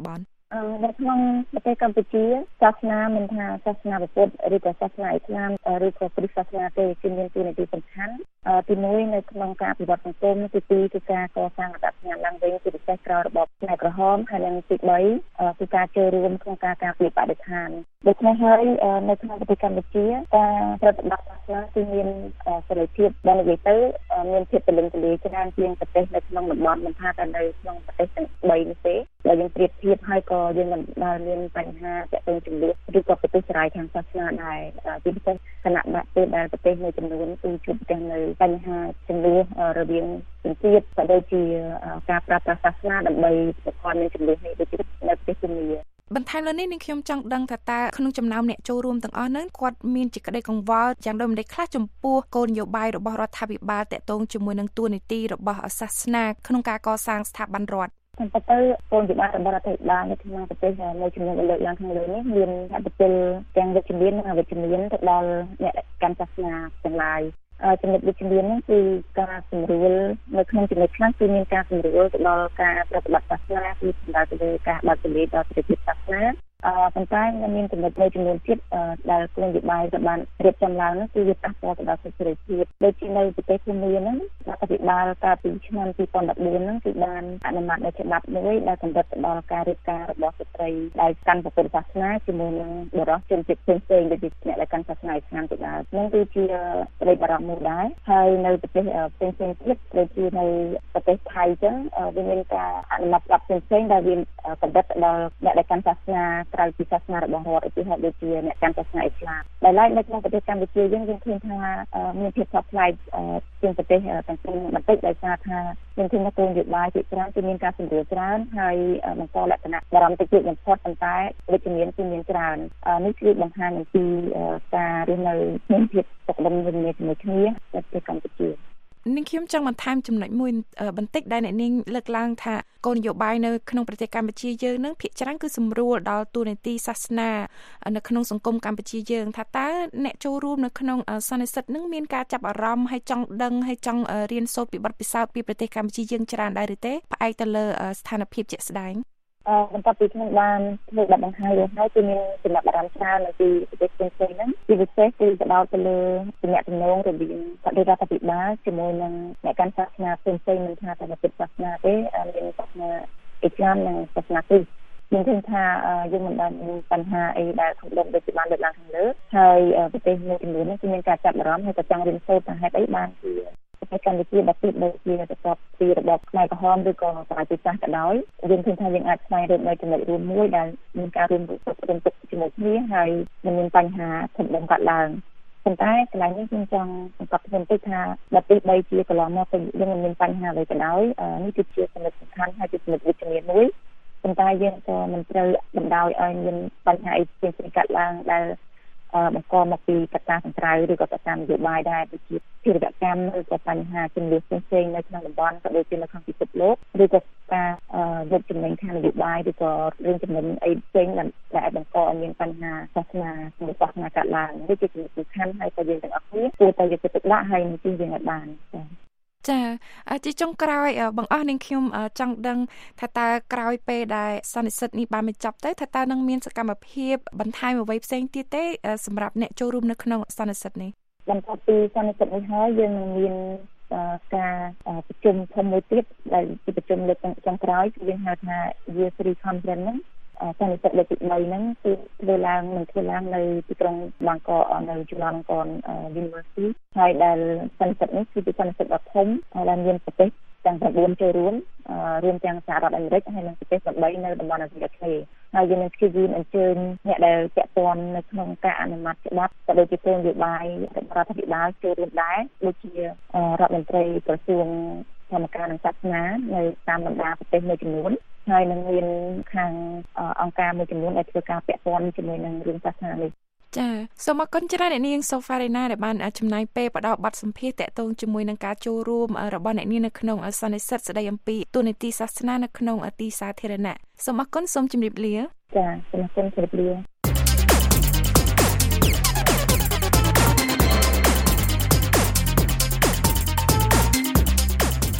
នៅក្នុងប្រទេសកម្ពុជាសាសនាមិនថាសាសនាពុទ្ធឬក៏សាសនាអ៊ីស្លាមឬក៏គ្រិស្តសាសនាទេគឺមានតួនាទីសំខាន់ទី1នៅក្នុងការអភិវឌ្ឍសង្គមទី2គឺការកសាងអត្តសញ្ញាណឡើងវិញជាពិសេសក្រោយរបបខ្មែរក្រហមហើយនិងទី3គឺការចូលរួមក្នុងការការពារបរិស្ថានដូច្នេះហើយនៅក្នុងប្រទេសកម្ពុជាការប្រតិបត្តិសាសនាគឺមានសេរីភាពបើនិយាយទៅមានភាពទូលំទូលាយច្រើនជាងប្រទេសនៅក្នុងតំបន់មិនថាតែនៅក្នុងប្រទេសទាំង3នេះទេបើយើងប្រៀបធៀបហើយក៏យើងមិនដែលមានបញ្ហាទាក់ទងជំនឿឬក៏ប្រទេសចរាយខាងសាសនាដែរជាពិសេសគណៈបកពេលដែលប្រទេសមួយចំនួនគឺជួបទាំងនៅបញ្ហាជំនឿរវាងជនជាតិក៏ដូចជាការប្រើប្រាស់សាសនាដើម្បីប្រកបនឹងជំនឿនេះដូចជានៅប្រទេសជឿបន្ថែមលើនេះនាងខ្ញុំចង់ដឹងថាតើក្នុងចំណោមអ្នកចូលរួមទាំងអស់ហ្នឹងគាត់មានជាក្តីកង្វល់យ៉ាងដូចម្តេចខ្លះចំពោះគោលនយោបាយរបស់រដ្ឋាភិបាលតាក់ទងជាមួយនឹងតួនាទីរបស់សាសនាក្នុងការកសាងស្ថាប័នរដ្ឋតាមពិតទៅគោលនយោបាយរបស់រដ្ឋាភិបាលនៅក្នុងប្រទេសមួយចំនួនលើកឡើងខាងលើនេះមានអត្ថប្រយោជន៍ទាំងវិជ្ជមាននិងអវិជ្ជមានទៅដល់អ្នកកាន់សាសនាទាំងឡាយចំណុចវិជ្ជមានហ្នឹងគឺការសម្រួលនៅក្នុងចំណុចខ្លះគឺមានការសម្រួលទៅដល់ការប្រតិបត្តិសាសនាគឺសំដៅទៅលើការបើកទូលាយដល់សេរីភាពសាសនាប៉ុន្តែមានចំណុចមួយចំនួនទៀតដែលគោលនយោបាយក៏បានរៀបចំឡើងនោះគឺវាប៉ះពាល់ទៅដល់សេរីភាពដូចជានៅប្រទេសភូមាហ្នឹងរដ្ឋាភិបាលកាលពីឆ្នាំ2014ហ្នឹងគឺបានអនុម័តនៅច្បាប់មួយដែលកម្រិតទៅដល់ការរៀបការរបស់ស្ត្រីដែលកាន់ពុទ្ធសាសនាជាមួយនឹងបុរសជនជាតិផ្សេងៗដូចជាអ្នកដែលកាន់សាសនាអ៊ីស្លាមទៅដែរហ្នឹងគឺជាក្តីបារម្ភមួយដែរហើយនៅប្រទេសផ្សេងៗទៀតដូចជានៅប្រទេសថៃអញ្ចឹងវាមានការអនុម័តច្បាប់ផ្សេងៗដែលវាកម្រិតទៅដល់អ្នកដែលកាន់សាសនាក្រៅពីសាសនារបស់រដ្ឋឧទាហរណ៍ដូចជាអ្នកកាន់សាសនាអ៊ីស្លាមដែលឡែកនៅក្នុងប្រទេសកម្ពុជាយើងឃើញថាមានភាពផ្សព្វផ្សាយជាងប្រទេសទាំងពីរបន្តិចដោយសារថាមានគោលនយោបាយជាច្រើនគឺមានការសម្រួលច្រើនហើយបង្កលក្ខណៈបារម្ភតិចតួចបំផុតប៉ុន្តែវិជ្ជមានគឺមានច្រើននេះគឺបង្ហាញអំពីការរស់នៅមានភាពសុខដុមរមនាជាមួយគ្នានៅប្រទេសកម្ពុជានាងខ្ញុំចង់បន្ថែមចំណុចមួយបន្តិចដែលអ្នកនាងលើកឡើងថាគោលនយោបាយនៅក្នុងប្រទេសកម្ពុជាយើងនឹងភាគច្រើនគឺសម្រួលដល់តួនាទីសាសនានៅក្នុងសង្គមកម្ពុជាយើងថាតើអ្នកចូលរួមនៅក្នុងសន្និសីទនឹងមានការចាប់អារម្មណ៍ហើយចង់ដឹងហើយចង់រៀនសូត្រពីបទពិសោធន៍ពីប្រទេសកម្ពុជាយើងច្រើនដែរឬទេផ្អែកទៅលើស្ថានភាពជាក់ស្ដែងបន្ទាប់ពីខ្ញុំបានធ្វើបទបង្ហាញរួចហើយគឺមានចំណាប់អារម្មណ៍ច្រើននៅពីប្រទេសផ្សេងៗហ្នឹងជាពិសេសគឺទៅដល់ទៅលើទំនាក់ទំនងរវាងរដ្ឋាភិបាលជាមួយនឹងអ្នកកាន់សាសនាផ្សេងៗមិនថាតែពុទ្ធសាសនាទេមានសាសនាអ៊ីស្លាមនិងសាសនាគ្រីស្ទយើងឃើញថាយើងមិនបានមានបញ្ហាអីដែលធំដុំដូចជាបានលើកឡើងខាងលើហើយប្រទេសមួយចំនួននេះគឺមានការចាប់អារម្មណ៍ហើយក៏ចង់រៀនសូត្រថាហេតុអីបានជាប្រទេសកម្ពុជាបើទោះបីជាបន្ទាប់ពីរបបខ្មែរក្រហមឬក៏ប្រទេសសាសក៏ដោយយើងឃើញថាយើងអាចស្វែងរកនៅចំណុចរួមមួយដែលមានការរួមទុកជាមួយគ្នាហើយមិនមានបញ្ហាធំដុំកើតឡើងប៉ុន្តែកន្លែងនេះខ្ញុំចង់បង្កប់បន្តិចថាបើទោះបីជាកន្លងមកយើងមិនមានបញ្ហាអ្វីក៏ដោយនេះគឺជាចំណុចសំខាន់ហើយជាចំណុចវិជ្ជមានមួយប៉ុន្តែយើងក៏មិនត្រូវបណ្ដោយឲ្យមានបញ្ហាអីផ្សេងៗកើតឡើងដែលបង្កមកពីកត្តាខាងក្រៅឬក៏កត្តានយោបាយដែរដូចជាភារកម្មឬក៏បញ្ហាជំនឿផ្សេងៗនៅក្នុងតំបន់ក៏ដូចជានៅក្នុងពិភពលោកឬក៏ការយកចំណេញខាងនយោបាយឬក៏រឿងចំណេញអីផ្សេងដែលបង្កឲ្យមានបញ្ហាសាសនាក្នុងសាសនាកើតឡើងនេះជាចំណុចសំខាន់ហើយក៏យើងទាំងអស់គ្នាគួរតែយកចិត្តទុកដាក់ហើយនឹងជៀសវាងឲ្យបានចាជាចុងក្រោយបងអស់នាងខ្ញុំចង់ដឹងថាតើក្រោយពេលដែលសន្និសីទនេះបានបញ្ចប់ទៅថាតើនឹងមានសកម្មភាពបន្ថែមអ្វីផ្សេងទៀតទេសម្រាប់អ្នកចូលរួមនៅក្នុងសន្និសីទនេះបន្ទាប់ពីសន្និសីទនេះហើយយើងនឹងមានការប្រជុំធំមួយទៀតដែលជាប្រជុំលើកចុងក្រោយគឺយើងហៅថា Year 3 Conference ហ្នឹងសន្និសីទលើកទី3ហ្នឹងគឺធ្វើឡើងនៅទីក្រុងបាងកកនៅจุฬาលង្កន University ហើយដែលសន្និសីទនេះគឺជាសន្និសីទដ៏ធំដែលមានប្រទេសទាំង9ចូលរួមទាំងសហរដ្ឋអាមេរិកហើយនិងប្រទេស8នៅតំបន់អាស៊ីអាគ្នេយ៍ហើយយើងនឹងព្យាយាមអញ្ជើញអ្នកដែលពាក់ព័ន្ធនៅក្នុងការអនុម័តច្បាប់ក៏ដូចជាគោលនយោបាយរដ្ឋាភិបាលចូលរួមដែរដូចជារដ្ឋមន្ត្រីក្រសួងធម្មការនិងសាសនានៅតាមបណ្ដាប្រទេសមួយចំនួនហើយនឹងមានខាងអង្គការមួយចំនួនដែលធ្វើការពាក់ព័ន្ធជាមួយនឹងរឿងសាសនានេះចាសូមអរគុណច្រើនអ្នកនាងសូហ្វារីណាដែលបានចំណាយពេលផ្ដល់បទសម្ភាសន៍តាក់ទងជាមួយនឹងការចូលរួមរបស់អ្នកនាងនៅក្នុងសន្និសីទស្ដីអំពីទូនីតិសាសនានៅក្នុងទីសាធារណៈសូមអរគុណសូមជម្រាបលាចាសូមអរគុណជម្រាបលា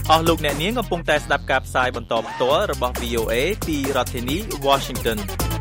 អស់លោកអ្នកនាងកំពុងតែស្ដាប់ការផ្សាយបន្តផ្ទាល់របស់ VOA ពីរដ្ឋធានី Washington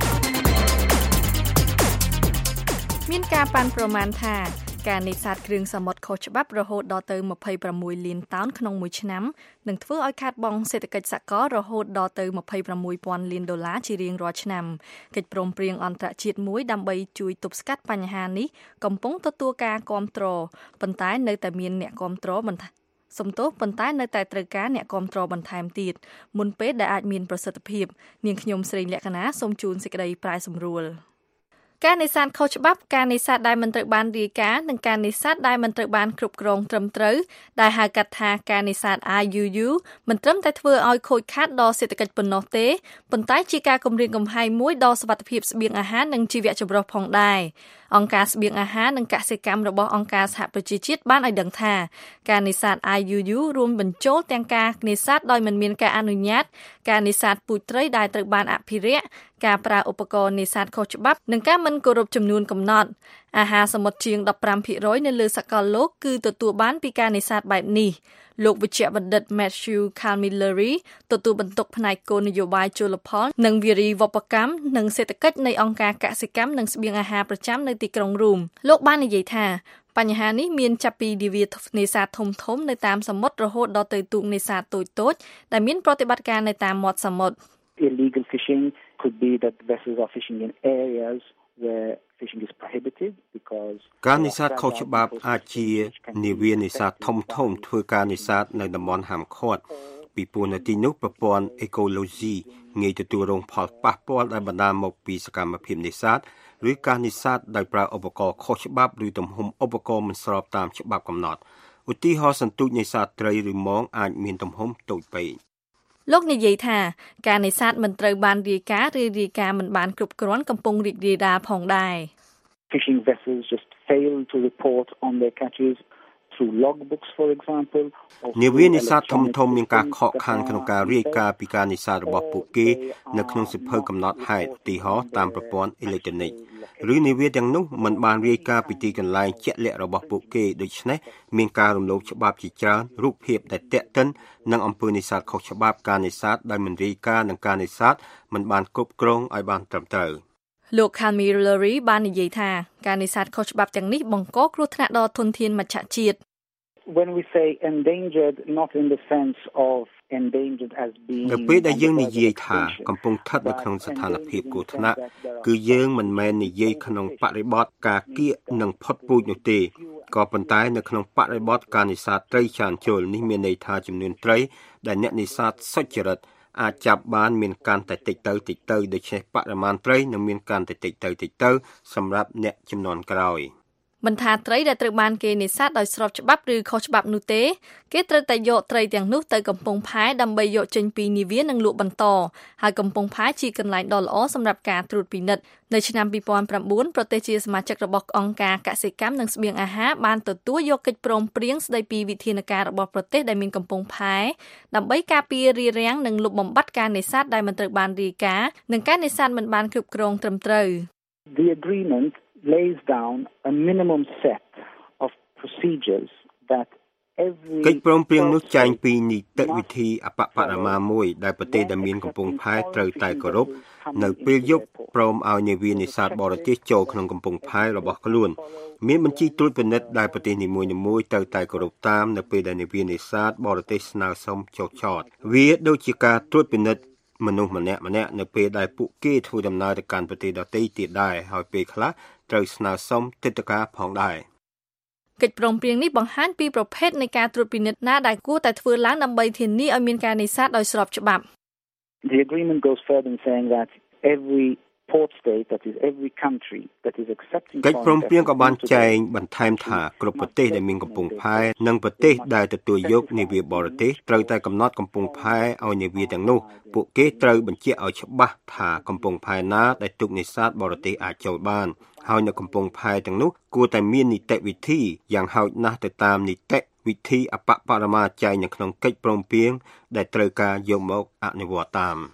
មានការប៉ាន់ប្រមាណថាការនេសាទគ្រឿងសមុទ្រខុសច្បាប់រហូតដល់ទៅ26លានតោនក្នុងមួយឆ្នាំនឹងធ្វើឲ្យខាតបង់សេដ្ឋកិច្ចសកលរហូតដល់ទៅ26,000លានដុល្លារជារៀងរាល់ឆ្នាំកិច្ចព្រមព្រៀងអន្តរជាតិមួយដើម្បីជួយទប់ស្កាត់បញ្ហានេះកំពុងទទួលការគាំទ្រប៉ុន្តែនៅតែមានអ្នកគាំទ្រប៉ុន្តែនៅតែត្រូវការអ្នកគាំទ្របន្ថែមទៀតមុនពេលដែលអាចមានប្រសិទ្ធភាពនាងខ្ញុំស្រីលក្ខណាសូមជូនសេចក្តីប្រែសម្រួលការនេសាទខុសច្បាប់ការនេសាទដែលមិនត្រូវបានរាយការណ៍និងការនេសាទដែលមិនត្រូវបានគ្រប់គ្រងត្រឹមត្រូវដែលហៅកាត់ថាការនេសាទ IUU មិនត្រឹមតែធ្វើឲ្យខូចខាតដល់សេដ្ឋកិច្ចប៉ុណ្ណោះទេប៉ុន្តែជាការគំរាមកំហែងមួយដល់សុវត្ថិភាពស្បៀងអាហារនិងជីវៈចម្រុះផងដែរអង្គការស្បៀងអាហារនិងកសិកម្មរបស់អង្គការសហប្រជាជាតិបានឲ្យដឹងថាការនេសាទ IUU រួមបញ្ចូលទាំងការនេសាទដោយមិនមានការអនុញ្ញាតការនេសាទពូជត្រីដែលត្រូវបានអភិរក្សការប្រើឧបករណ៍នេសាទខុសច្បាប់និងការមិនគោរពចំនួនកំណត់អាហារសមុទ្រជាង 15% នៅលើសកលលោកគឺទទួលបានពីការនេសាទបែបនេះលោកវិជ្ជបណ្ឌិត Matthew Camilleri ទទួលបន្ទុកផ្នែកគោលនយោបាយជលផលនិងវារីវប្បកម្មនិងសេដ្ឋកិច្ចនៃអង្គការកសិកម្មនិងស្បៀងអាហារប្រចាំនៅទីក្រុងរូមលោកបាននិយាយថាបញ្ហានេះមានចាប់ពីនាវានេសាទធំៗនៅតាមសមុទ្ររហូតដល់ទៅទូកនេសាទតូចៗដែលមានប្រតិបត្តិការនៅតាមមាត់សមុទ្រ Illegal fishing could be that vessels are fishing in areas where fishing is prohibited because ការនេសាទខុសច្បាប់អាចជានាវានេសាទធំៗធ្វើការនេសាទនៅតំបន់ហាមឃាត់ពីព្រោះនៅទីនោះប្រព័ន្ធអេកូឡូស៊ីងាយទទួលរងផលប៉ះពាល់ដែលបណ្ដាលមកពីសកម្មភាពនេសាទឬការនេសាទដោយប្រើឧបករណ៍ខុសច្បាប់ឬទំហំឧបករណ៍មិនស្របតាមច្បាប់កំណត់ឧទាហរណ៍សន្ទូចនេសាទត្រីឬមងអាចមានទំហំតូចពេកលោកនិយាយថាការនេសាទមិនត្រូវបានរាយការណ៍ឬរាយការណ៍មិនបានគ្រប់គ្រាន់កំពុងរីករាលដាលផងដែរ Fishing vessels just fail to report on their catches through logbooks for example នាវានេសាទធំៗមានការខកខានក្នុងការរាយការណ៍ពីការនេសាទរបស់ពួកគេនៅក្នុងសៀវភៅកំណត់ហេតុឧទាហរណ៍តាមប្រព័ន្ធអេឡិចត្រូនិកឬនាវាទាំងនោះមិនបានរាយការណ៍ពីទីកន្លែងជាក់លាក់របស់ពួកគេដូច្នេះមានការរំលោភច្បាប់ជាច្រើនរូបភាពដែលទាក់ទិននឹងអំពើនេសាទខុសច្បាប់ការនេសាទដែលមិនរាយការណ៍និងការនេសាទមិនបានគ្រប់គ្រងឲ្យបានត្រឹមត្រូវលោក Camilleri បាននិយាយថាការនេសាទខុសច្បាប់ទាំងនេះបង្កគ្រោះថ្នាក់ដល់ធនធានមច្ឆជាតិ When we say endangered not in the sense of endangered as being នៅពេលដែលយើងនិយាយថាកំពុងស្ថិតនៅក្នុងស្ថានភាពគ្រោះថ្នាក់គឺយើងមិនមែននិយាយក្នុងបរិបទការគៀកនិងផុតពូជនោះទេក៏ប៉ុន្តែនៅក្នុងបរិបទការនេសាទត្រីចានជលនេះមានន័យថាចំនួនត្រីដែលអ្នកនេសាទសុចរិតអាចចាប់បានមានកាន់តែតិចទៅដូច្នេះបរិមាណត្រីនឹងមានកាន់តែតិចទៅសម្រាប់អ្នកចំនួនក្រោយមិនថាត្រីដែលត្រូវបានគេនេសាទដោយស្របច្បាប់ឬខុសច្បាប់នោះទេគេត្រូវតែយកត្រីទាំងនោះទៅកំពង់ផែដើម្បីយកចេញពីនាវានិងលក់បន្តហើយកំពង់ផែជាកន្លែងដ៏ល្អសម្រាប់ការត្រួតពិនិត្យនៅឆ្នាំ2009ប្រទេសជាសមាជិករបស់អង្គការកសិកម្មនិងស្បៀងអាហារបានទទួលយកកិច្ចព្រមព្រៀងស្តីពីវិធានការរបស់ប្រទេសដែលមានកំពង់ផែដើម្បីការពាររារាំងនិងលុបបំបាត់ការនេសាទដែលមិនត្រូវបានរាយការណ៍និងការនេសាទមិនបានគ្រប់គ្រងត្រឹមត្រូវ The agreement lays down a minimum set of procedures that every កិច្ចព្រមព្រៀងនោះចែងពីនីតិវិធីអបបរមាមួយដែលប្រទេសដែលមានកំពង់ផែត្រូវតែគោរពនៅពេលយប់ព្រមឲ្យនាវានេសាទបរទេសចូលក្នុងកំពង់ផែរបស់ខ្លួនមានបញ្ជីត្រួតពិនិត្យដែលប្រទេសនីមួយៗត្រូវតែគោរពតាមនៅពេលដែលនាវានេសាទបរទេសស្នើសុំចុះចតវាដូចជាការត្រួតពិនិត្យមនុស្សម្នាក់នៅពេលដែលពួកគេធ្វើដំណើរទៅកាន់ប្រទេសដទៃទៀតដែរហើយពេលខ្លះត្រូវស្នើសុំទិដ្ឋាការផងដែរកិច្ចព្រមព្រៀងនេះបង្ហាញពីប្រភេទនៃការត្រួតពិនិត្យណាដែលគួរតែធ្វើឡើងដើម្បីធានាឲ្យមានការនេសាទដោយស្របច្បាប់ The agreement goes further in saying that every port state that is every country that is accepting កិច្ចព្រមព្រៀងក៏បានចែងបន្ថែមថាគ្រប់ប្រទេសដែលមានកំពង់ផែនិងប្រទេសដែលទទួលយកនាវាបរទេសត្រូវតែកំណត់កំពង់ផែឲ្យនាវាទាំងនោះពួកគេត្រូវបញ្ជាក់ឲ្យច្បាស់ថាកំពង់ផែណាដែលទូកនេសាទបរទេសអាចចូលបានហើយនៅកំពង់ផែទាំងនោះគួរតែមាននីតិវិធីយ៉ាងហោចណាស់ទៅតាមនីតិវិធីអបបរមាចែងនៅក្នុងកិច្ចព្រមព្រៀងដែលត្រូវការយកមកអនុវត្តតាម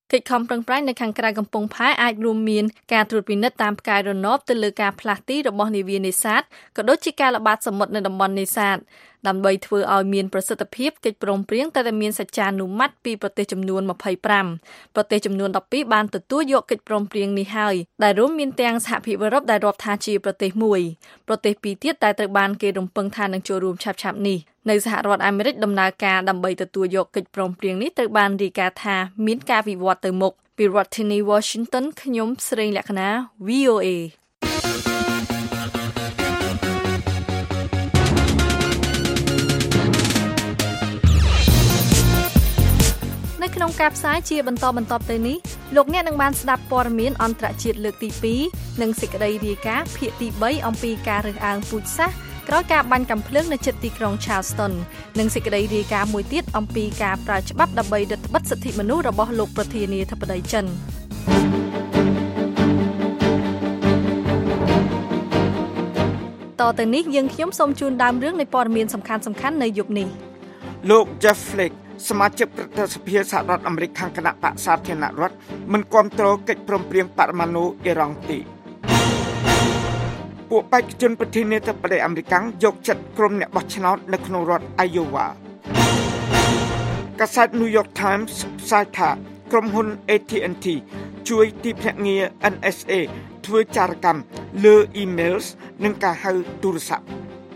កិច្ចខំប្រឹងប្រែងនៅខាងក្រៅកំពង់ផែអាចរួមមានការត្រួតពិនិត្យតាមផ្កាយរណបទៅលើការផ្លាស់ទីរបស់នាវានេសាទក៏ដូចជាការល្បាតសមុទ្រនៅតំបន់នេសាទដើម្បីធ្វើឲ្យមានប្រសិទ្ធភាពកិច្ចព្រមព្រៀងតែមានសច្ចានុម័តពីប្រទេសចំនួន25ប្រទេសចំនួន12បានទទួលយកកិច្ចព្រមព្រៀងនេះហើយដែលរួមមានទាំងសហភាពអឺរ៉ុបដែលរាប់ថាជាប្រទេសមួយប្រទេសពីរទៀតដែលត្រូវបានគេរំពឹងថានឹងចូលរួមឆាប់ៗនេះនៅសហរដ្ឋអាមេរិកដំណើរការដើម្បីទទួលយកកិច្ចព្រមព្រៀងនេះត្រូវបានរាយការណ៍ថាមានការវិវត្តទៅមុខពីរដ្ឋធានី Washington ខ្ញុំស្រីលក្ខណា VOAនៅក្នុងការផ្សាយជាបន្តទៅនេះលោកអ្នកនឹងបានស្ដាប់ព័ត៌មានអន្តរជាតិលើកទី2និងសេចក្តីរាយការណ៍ភាគទី3អំពីការរើសអើងពូជសាសន៍ក្រោយការបាញ់កាំភ្លើងនៅជិតទីក្រុង Charleston និងសេចក្តីរាយការណ៍មួយទៀតអំពីការប្រើច្បាប់ដើម្បីរឹតបន្តឹងសិទ្ធិមនុស្សរបស់លោកប្រធានាធិបតីចិនតទៅនេះយើងខ្ញុំសូមជូនដើមរឿងនៃព័ត៌មានសំខាន់ៗនៅយប់នេះលោក Jeff Flake សមាជិកប្រតិសភាសហរដ្ឋអាមេរិកខាងគណៈបក្សសាធារណរដ្ឋមិនគាំទ្រកិច្ចព្រមព្រៀងបរមាណុអ៊ីរ៉ង់ទេពួកបេក្ខជនប្រធានាធិបតីអាមេរិកយកចិត្តក្រុមអ្នកបោះឆ្នោតនៅក្នុងរដ្ឋ Iowa កាសែត New York Times ផ្សាយថាក្រុមហ៊ុន AT&T ជួយទីភ្នាក់ងារ NSA ធ្វើចារកម្មលើ emails និងការហៅទូរស័ព្ទ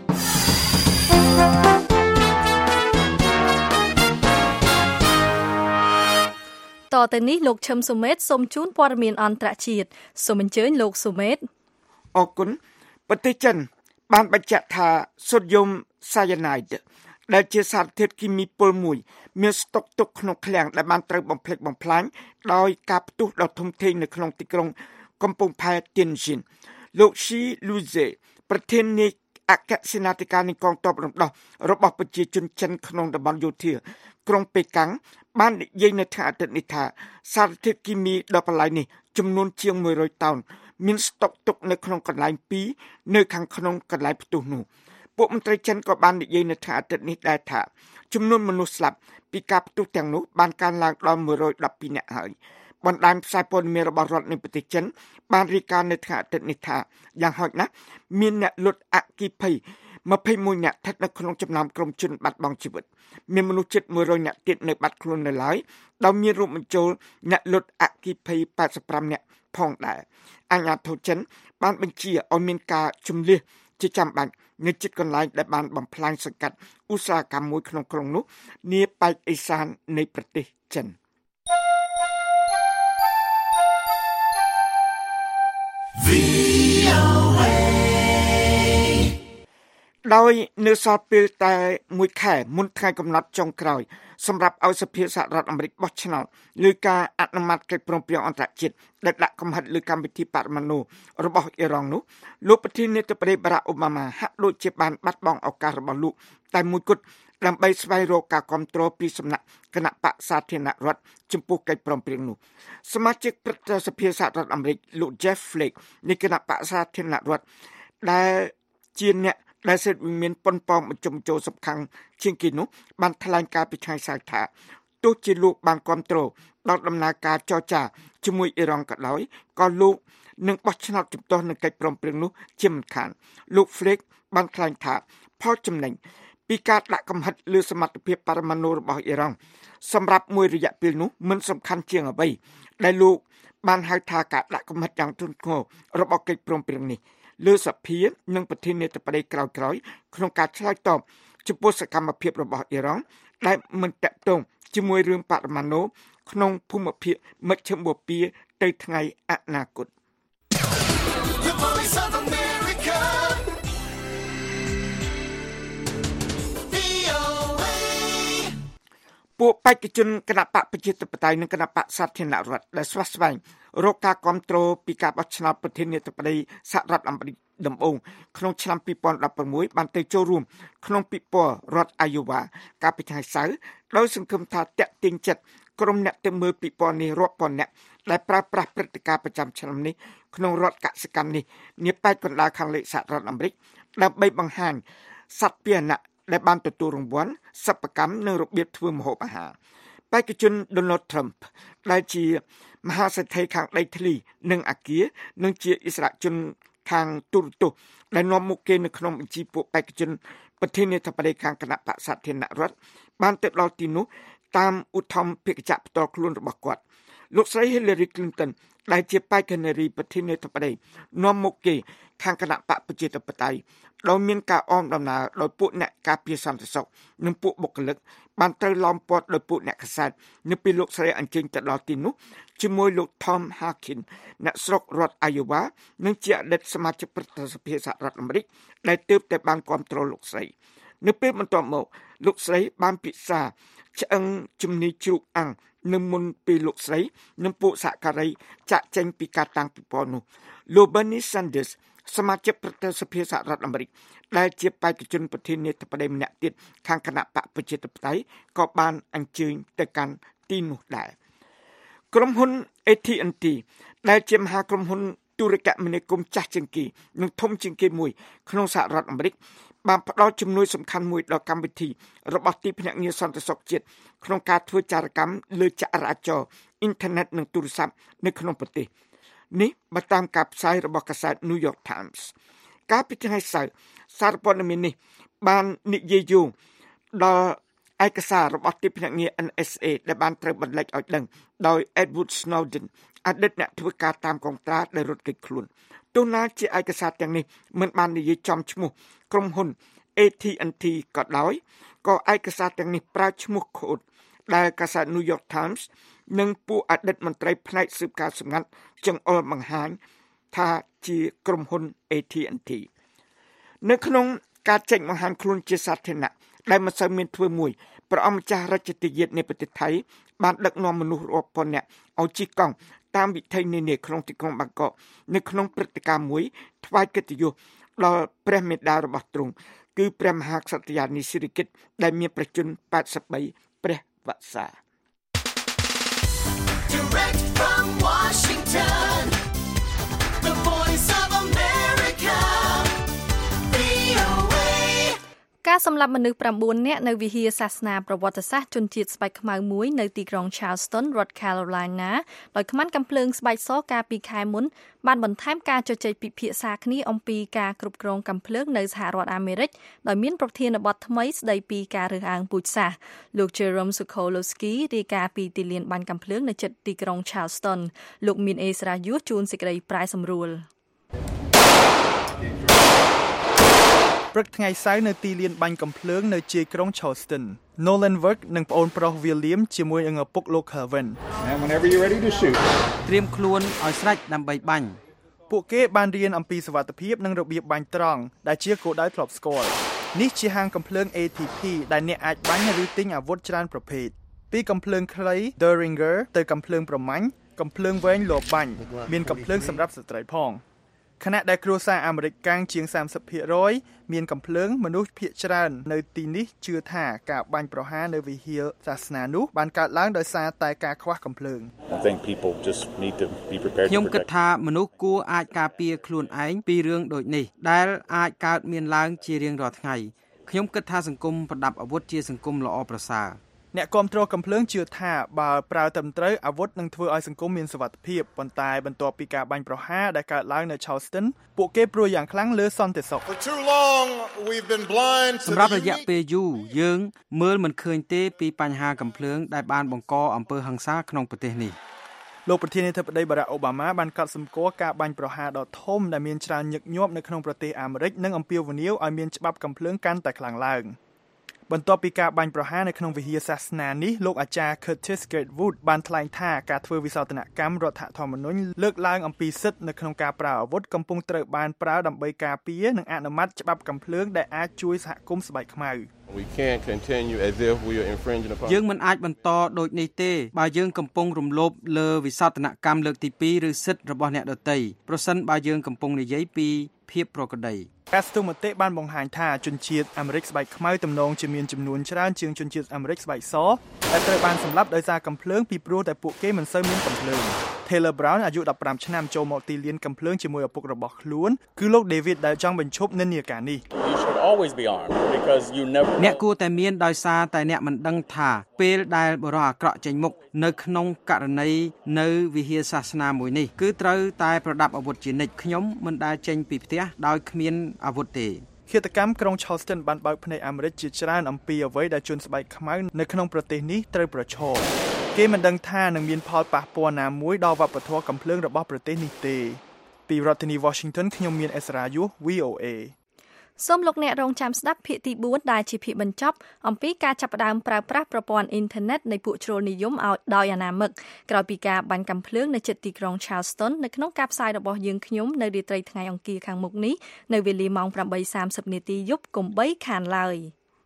តទៅនេះលោកឈឹមសុមេតសូមជូនព័ត៌មានអន្តរជាតិសូមអញ្ជើញលោកសុមេតអរគុណប្រទេសចិនបានបញ្ជាក់ថាសូដ្យូមសាយ៉ាណៃដដែលជាសារធាតុគីមីពុលមួយមានស្តុកទុកក្នុងឃ្លាំងដែលបានត្រូវបំផ្លិចបំផ្លាញដោយការផ្ទុះដ៏ធំធេងនៅក្នុងទីក្រុងកំពង់ផែ Tianjin លោក Xi Luze ប្រធាននាយអគ្គសេនាធិការនៃកងទ័ពរំដោះរបស់ប្រជាជនចិនក្នុងតំបន់យោធាក្រុងប៉េកាំងបាននិយាយនៅថ្ងៃអាទិត្យនេះថាសារធាតុគីមីដ៏ប្រឡាយនេះចំនួនជាង100តោនមានស្តុកទុកនៅក្នុងកន្លែង2នៅខាងក្នុងកន្លែងផ្ទុះនោះពួកមន្ត្រីចិនក៏បាននិយាយនៅថ្ងៃអាទិត្យនេះដែរថាចំនួនមនុស្សស្លាប់ពីការផ្ទុះទាំងនោះបានកើនឡើងដល់112នាក់ហើយបណ្ដាញផ្សាយព័ត៌មានរបស់រដ្ឋនៃប្រទេសចិនបានរាយការណ៍នៅថ្ងៃអាទិត្យនេះថាយ៉ាងហោចណាស់មានអ្នកលុតអគ្គីភ័យ21នាក់ស្ថិតនៅក្នុងចំណោមក្រុមជនបាត់បង់ជីវិតមានមនុស្សជិត100នាក់ទៀតនៅបាត់ខ្លួននៅឡើយដោយមានរួមបញ្ចូលអ្នកលុតអគ្គីភ័យ85នាក់ផងដែរអាជ្ញាធរចិនបានបញ្ជាឲ្យមានការជំលះជាចាំបាច់នៅជិតកន្លែងដែលបានបំផ្លាញសង្កាត់ឧស្សាហកម្មមួយក្នុងក្រុងនោះនាប៉ែកឦសាននៃប្រទេសចិនដោយនៅសល់ពេលតែ1ខែមុនថ្ងៃកំណត់ចុងក្រោយសម្រាប់ឲ្យសភាសហរដ្ឋអាមេរិកបោះឆ្នោតលើការអនុម័តកិច្ចព្រមព្រៀងអន្តរជាតិដែលដាក់កំហិតលើកម្មវិធីបរមាណុរបស់អ៊ីរ៉ង់នោះលោកប្រធានាធិបតីបារ៉ាក់អូបាម៉ាហាក់ដូចជាបានបាត់បង់ឱកាសរបស់លោកតែមួយគត់ដើម្បីស្វែងរកការគាំទ្រពីសំណាក់គណៈបក្សសាធារណរដ្ឋចំពោះកិច្ចព្រមព្រៀងនោះសមាជិកប្រតិសភាសហរដ្ឋអាមេរិកលោក Jeff Flake នៃគណៈបក្សសាធារណរដ្ឋដែលជាអ្នកដែលសិទ្ធិមានប៉ុនប៉ងបញ្ចុំចូលសំខាន់ជាងគេនោះបានថ្លែងការពីថ្ងៃសៅរ៍ថាទោះជាលោកបានគាំទ្រដល់ដំណើរការចរចាជាមួយអ៊ីរ៉ង់ក៏ដោយក៏លោកនឹងបោះឆ្នោតជំទាស់នឹងកិច្ចព្រមព្រៀងនោះជាមិនខានលោក Flake បានថ្លែងថាផលចំណេញពីការដាក់កំហិតលើសមត្ថភាពបរមាណុរបស់អ៊ីរ៉ង់សម្រាប់មួយរយៈពេលនោះមិនសំខាន់ជាងអ្វីដែលលោកបានហៅថាការដាក់កំហិតយ៉ាងធ្ងន់ធ្ងររបស់កិច្ចព្រមព្រៀងនេះលើសភានិងប្រធានាធិបតីក្រោយៗក្នុងការឆ្លើយតបចំពោះសកម្មភាពរបស់អ៊ីរ៉ង់ដែលមិនតាក់ទងជាមួយរឿងបរមាណុក្នុងភូមិភាគមជ្ឈិមបូព៌ាទៅថ្ងៃអនាគតពួកបេក្ខជនគណៈបកប្រជាធិបតេយ្យនិងគណៈបកសាធារណរដ្ឋដែលស្វាស្វែងរកការគាំទ្រពីការបោះឆ្នោតប្រធានាធិបតីសហរដ្ឋអាមេរិកដំបូងក្នុងឆ្នាំ2016បានទៅចូលរួមក្នុងពិព័រណ៍រដ្ឋ Iowa កាលពីថ្ងៃសៅរ៍ដោយសង្ឃឹមថាតាក់ទាញចិត្តក្រុមអ្នកទៅមើលពិព័រណ៍នេះរាប់ពាន់នាក់ដែលប្រើប្រាស់ព្រឹត្តិការណ៍ប្រចាំឆ្នាំនេះក្នុងរដ្ឋកសិកម្មនេះនាប៉ែកកណ្ដាលខាងលិចសហរដ្ឋអាមេរិកដើម្បីបង្ហាញសត្វពាហនៈដែលបានទទួលរង្វាន់សិប្បកម្មនិងរបៀបធ្វើម្ហូបអាហារបេក្ខជន Donald Trump ដែលជាមហាសេដ្ឋីខាងដីធ្លីនិងអាគារនិងជាអិសរាជជនខាងទូរទស្សន៍ដែលនាំមុខគេនៅក្នុងបញ្ជីពួកបេក្ខជនប្រធានាធិបតីខាងគណៈបក្សសាធារណរដ្ឋបានទៅដល់ទីនោះតាមឧទ្ធម្ភាគចក្រផ្ទាល់ខ្លួនរបស់គាត់លោកស្រី Hillary Clinton ដែលជាបេក្ខនារីប្រធានាធិបតីនាំមុខគេខាងគណៈបកប្រជាធិបតេយ្យដោយមានការអមដំណើរដោយពួកអ្នកការពារសន្តិសុខនិងពួកបុគ្គលិកបានត្រូវឡោមព័ទ្ធដោយពួកអ្នកកាសែតនៅពេលលោកស្រីអញ្ជើញទៅដល់ទីនោះជាមួយលោក Tom Harkin អ្នកស្រុករដ្ឋ Iowa និងជាអតីតសមាជិកប្រតិសភាសហរដ្ឋអាមេរិកដែលទើបតែបានគាំទ្រលោកស្រីនៅពេលបន្ទាប់មកលោកស្រីបានពិសាឆ្អឹងជំនីជ្រូកអាំងនៅមុនពេលលោកស្រីនិងពួកសហការីចាក់ចេញពីការតាំងពិព័រណ៍នោះលោក Bernie Sanders សមាជិកប្រតិសភាសហរដ្ឋអាមេរិកដែលជាបេក្ខជនប្រធានាធិបតីម្នាក់ទៀតខាងគណៈបកប្រជាធិបតេយ្យក៏បានអញ្ជើញទៅកាន់ទីនោះដែរក្រុមហ៊ុន AT&T ដែលជាមហាក្រុមហ៊ុនទូរគមនាគមន៍ចាស់ជាងគេនិងធំជាងគេមួយក្នុងសហរដ្ឋអាមេរិកបានផ្ដល់ជំនួយសំខាន់មួយដល់កម្មវិធីរបស់ទីភ្នាក់ងារសន្តិសុខជាតិក្នុងការធ្វើចារកម្មលើចរាចរណ៍អ៊ីនធឺណិតនិងទូរស័ព្ទនៅក្នុងប្រទេសនេះបើតាមការផ្សាយរបស់កាសែត New York Times កាលពីថ្ងៃសៅរ៍សារព័ត៌មាននេះបាននិយាយយោងដល់ឯកសាររបស់ទីភ្នាក់ងារ NSA ដែលបានត្រូវបន្លិចឲ្យដឹងដោយ Edward Snowden អតីតអ្នកធ្វើការតាមកងត្រាដែលរត់គេចខ្លួនទោះណាជាឯកសារទាំងនេះមិនបាននិយាយចំឈ្មោះក្រុមហ៊ុន AT&T ក៏ដោយក៏ឯកសារទាំងនេះប្រើឈ្មោះខូដដែលកាសែត New York Times និងពួកអតីតមន្ត្រីផ្នែកស៊ើបការសម្ងាត់ចង្អុលបង្ហាញថាជាក្រុមហ៊ុន AT&T នៅក្នុងការចេញបង្ហាញខ្លួនជាសាធារណៈដែលមិនសូវមានធ្វើមួយព្រះអង្គម្ចាស់រាជទាយាទនៃប្រទេសថៃបានដឹកនាំមនុស្សរាប់ពាន់នាក់ឲ្យជិះកង់តាមវិថីនានាក្នុងទីក្រុងបាងកកនៅក្នុងព្រឹត្តិការណ៍មួយថ្វាយកិត្តិយសដល់ព្រះមេដារបស់ទ្រង់គឺព្រះមហាក្សត្រិយានីសិរិកិតិ៍ដែលមានប្រជញ្ញ83ព្រះវស្សា Direct from Washington, the voice of America, VOA. ការសម្លាប់មនុស្ស9នាក់នៅវិហារសាសនាប្រវត្តិសាស្ត្រជនជាតិស្បែកខ្មៅមួយនៅទីក្រុង Charleston រដ្ឋ Carolina ដោយខ្មាន់កាំភ្លើងស្បែកសកាលពីខែមុនបានបន្ថែមការជជែកពិភាក្សាគ្នាអំពីការគ្រប់គ្រងកាំភ្លើងនៅសហរដ្ឋអាមេរិកដោយមានប្រធានបទថ្មីស្ដីពីការរើសអើងពូជសាសន៍លោក Jerome Sokolowski រាយការណ៍ពីទីលានបាញ់កាំភ្លើងនៅជិតទីក្រុង Charleston លោកមានអេស្រាយុជូនសេចក្តីប្រាយសម្រួលព្រឹកថ្ងៃសៅរ៍នៅទីលានបាញ់កាំភ្លើងនៅជាយក្រុង Charleston Nolan Work និងប្អូនប្រុស William ជាមួយនឹងឪពុកលោក Calvin ត្រៀមខ្លួនឲ្យស្រេចដើម្បីបាញ់ពួកគេបានរៀនអំពីសុវត្ថិភាពនិងរបៀបបាញ់ត្រង់ដែលជាគោលដៅធ្លាប់ស្គាល់នេះជាហាងកាំភ្លើង ATP ដែលអ្នកអាចបាញ់ឬទិញអាវុធច្រើនប្រភេទពីកាំភ្លើងខ្លី Derringer ទៅកាំភ្លើងប្រមាញ់កាំភ្លើងវែងលបាញ់មានកាំភ្លើងសម្រាប់ស្ត្រីផងខណៈដែលគ្រួសារអាមេរិកកាំងជាង 30% មានកាំភ្លើងមនុស្សភាគច្រើននៅទីនេះជឿថាការបាញ់ប្រហារនៅវិហារសាសនានោះបានកើតឡើងដោយសារតែការខ្វះកាំភ្លើងខ្ញុំគិតថាមនុស្សគួរអាចការពារខ្លួនឯងពីរឿងដូចនេះដែលអាចកើតមានឡើងជារៀងរាល់ថ្ងៃខ្ញុំគិតថាសង្គមប្រដាប់អាវុធជាសង្គមល្អប្រសើរអ្នកគាំទ្រកាំភ្លើងជឿថាបើប្រើត្រឹមត្រូវអាវុធនឹងធ្វើឲ្យសង្គមមានសុវត្ថិភាពប៉ុន្តែបន្ទាប់ពីការបាញ់ប្រហារដែលកើតឡើងនៅ Charleston ពួកគេព្រួយយ៉ាងខ្លាំងលើសន្តិសុខសម្រាប់រយៈពេលយូរយើងមើលមិនឃើញទេពីបញ្ហាកាំភ្លើងដែលបានបង្កអំពើហិង្សាក្នុងប្រទេសនេះលោកប្រធានាធិបតី Barack Obama បានកត់សម្គាល់ការបាញ់ប្រហារដ៏ធំដែលមានច្រើនញឹកញាប់នៅក្នុងប្រទេសអាមេរិកនិងអំពាវនាវឲ្យមានច្បាប់កាំភ្លើងកាន់តែខ្លាំងឡើងបន្ទាប់ពីការបាញ់ប្រហារនៅក្នុងវិហារសាសនានេះលោកអាចារ្យ Curtis Gatewood បានថ្លែងថាការធ្វើវិសោធនកម្មរដ្ឋធម្មនុញ្ញលើកឡើងអំពីសិទ្ធិនៅក្នុងការប្រើអាវុធកំពុងត្រូវបានប្រើដើម្បីការពារនិងអនុម័តច្បាប់កាំភ្លើងដែលអាចជួយសហគមន៍ស្បែកខ្មៅយើងមិនអាចបន្តដូចនេះទេបើយើងកំពុងរំលោភលើវិសោធនកម្មលើកទី2ឬសិទ្ធិរបស់អ្នកដទៃប្រសិនបើយើងកំពុងនិយាយពីភាពប្រក្រតីការស្ទុះមតិបានបង្ហាញថាជនជាតិអាមេរិកស្បែកខ្មៅទំនងជាមានចំនួនច្រើនជាងជនជាតិអាមេរិកស្បែកសដែលត្រូវបានសម្លាប់ដោយសារកាំភ្លើងពីព្រោះតែពួកគេមិនសូវមានកាំភ្លើង Taylor Brown អាយុ15ឆ្នាំចូលមកទីលានកាំភ្លើងជាមួយឪពុករបស់ខ្លួនគឺលោក David ដែលចង់បញ្ឈប់និន្នាការនេះអ្នកគួរតែមានដោយសារតែអ្នកមិនដឹងថាពេលដែលបរិះអាក្រក់ចេញមុខនៅក្នុងករណីនៅវិហារសាសនាមួយនេះគឺត្រូវតែប្រដាប់អាវុធជានិច្ចខ្ញុំមិនដែលចេញពីផ្ទះដោយគ្មានអាវុធទេឃាតកម្មក្រុង Charleston បានបើកភ្នែកអាមេរិកជាច្រើនអំពីអ្វីដែលជនស្បែកខ្មៅនៅក្នុងប្រទេសនេះត្រូវប្រឈមគេមិនដឹងថានឹងមានផលប៉ះពាល់ណាមួយដល់វប្បធម៌កាំភ្លើងរបស់ប្រទេសនេះទេពីរដ្ឋធានី Washington ខ្ញុំមានអេសរ៉ាយុះ VOA សូមលោកអ្នករងចាំស្ដាប់ភាគទី4ដែលជាភាគបញ្ចប់អំពីការចាប់ផ្ដើមប្រើប្រាស់ប្រព័ន្ធអ៊ីនធឺណិតនៃពួកជ្រុលនិយមដោយអនាមិកក្រោយពីការបាញ់កាំភ្លើងនៅជិតទីក្រុង Charleston នៅក្នុងការផ្សាយរបស់យើងខ្ញុំនៅរាត្រីថ្ងៃអង្គារខាងមុខនេះនៅវេលាម៉ោង 8:30 នាទីយប់កុំបីខានឡើយ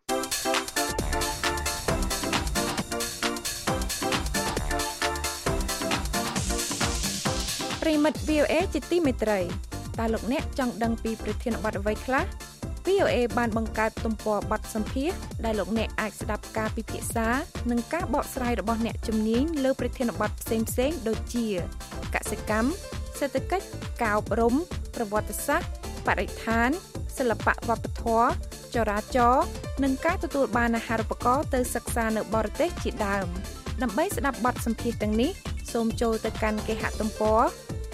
ប្រិមិត្ត VOA ជាទីមេត្រីតើលោកអ្នកចង់ដឹងពីប្រធានបទអ្វីខ្លះ VOA បានបង្កើតទំព័របទសម្ភាសន៍ដែលលោកអ្នកអាចស្ដាប់ការពិភាក្សានិងការបកស្រាយរបស់អ្នកជំនាញលើប្រធានបទផ្សេងៗដូចជាកសិកម្មសេដ្ឋកិច្ចការអប់រំប្រវត្តិសាស្ត្របរិស្ថានសិល្បៈវប្បធម៌ចរាចរណ៍និងការទទួលបានអាហារូបករណ៍ទៅសិក្សានៅបរទេសជាដើមដើម្បីស្ដាប់បទសម្ភាសន៍ទាំងនេះសូមចូលទៅកាន់គេហទំព័រ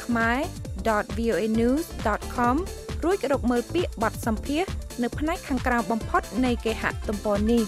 khmer.voanews.com រួចរកមើលពាក្យបទសម្ភាសន៍នៅផ្នែកខាងក្រោមបំផុតនៃគេហទំព័រនេះ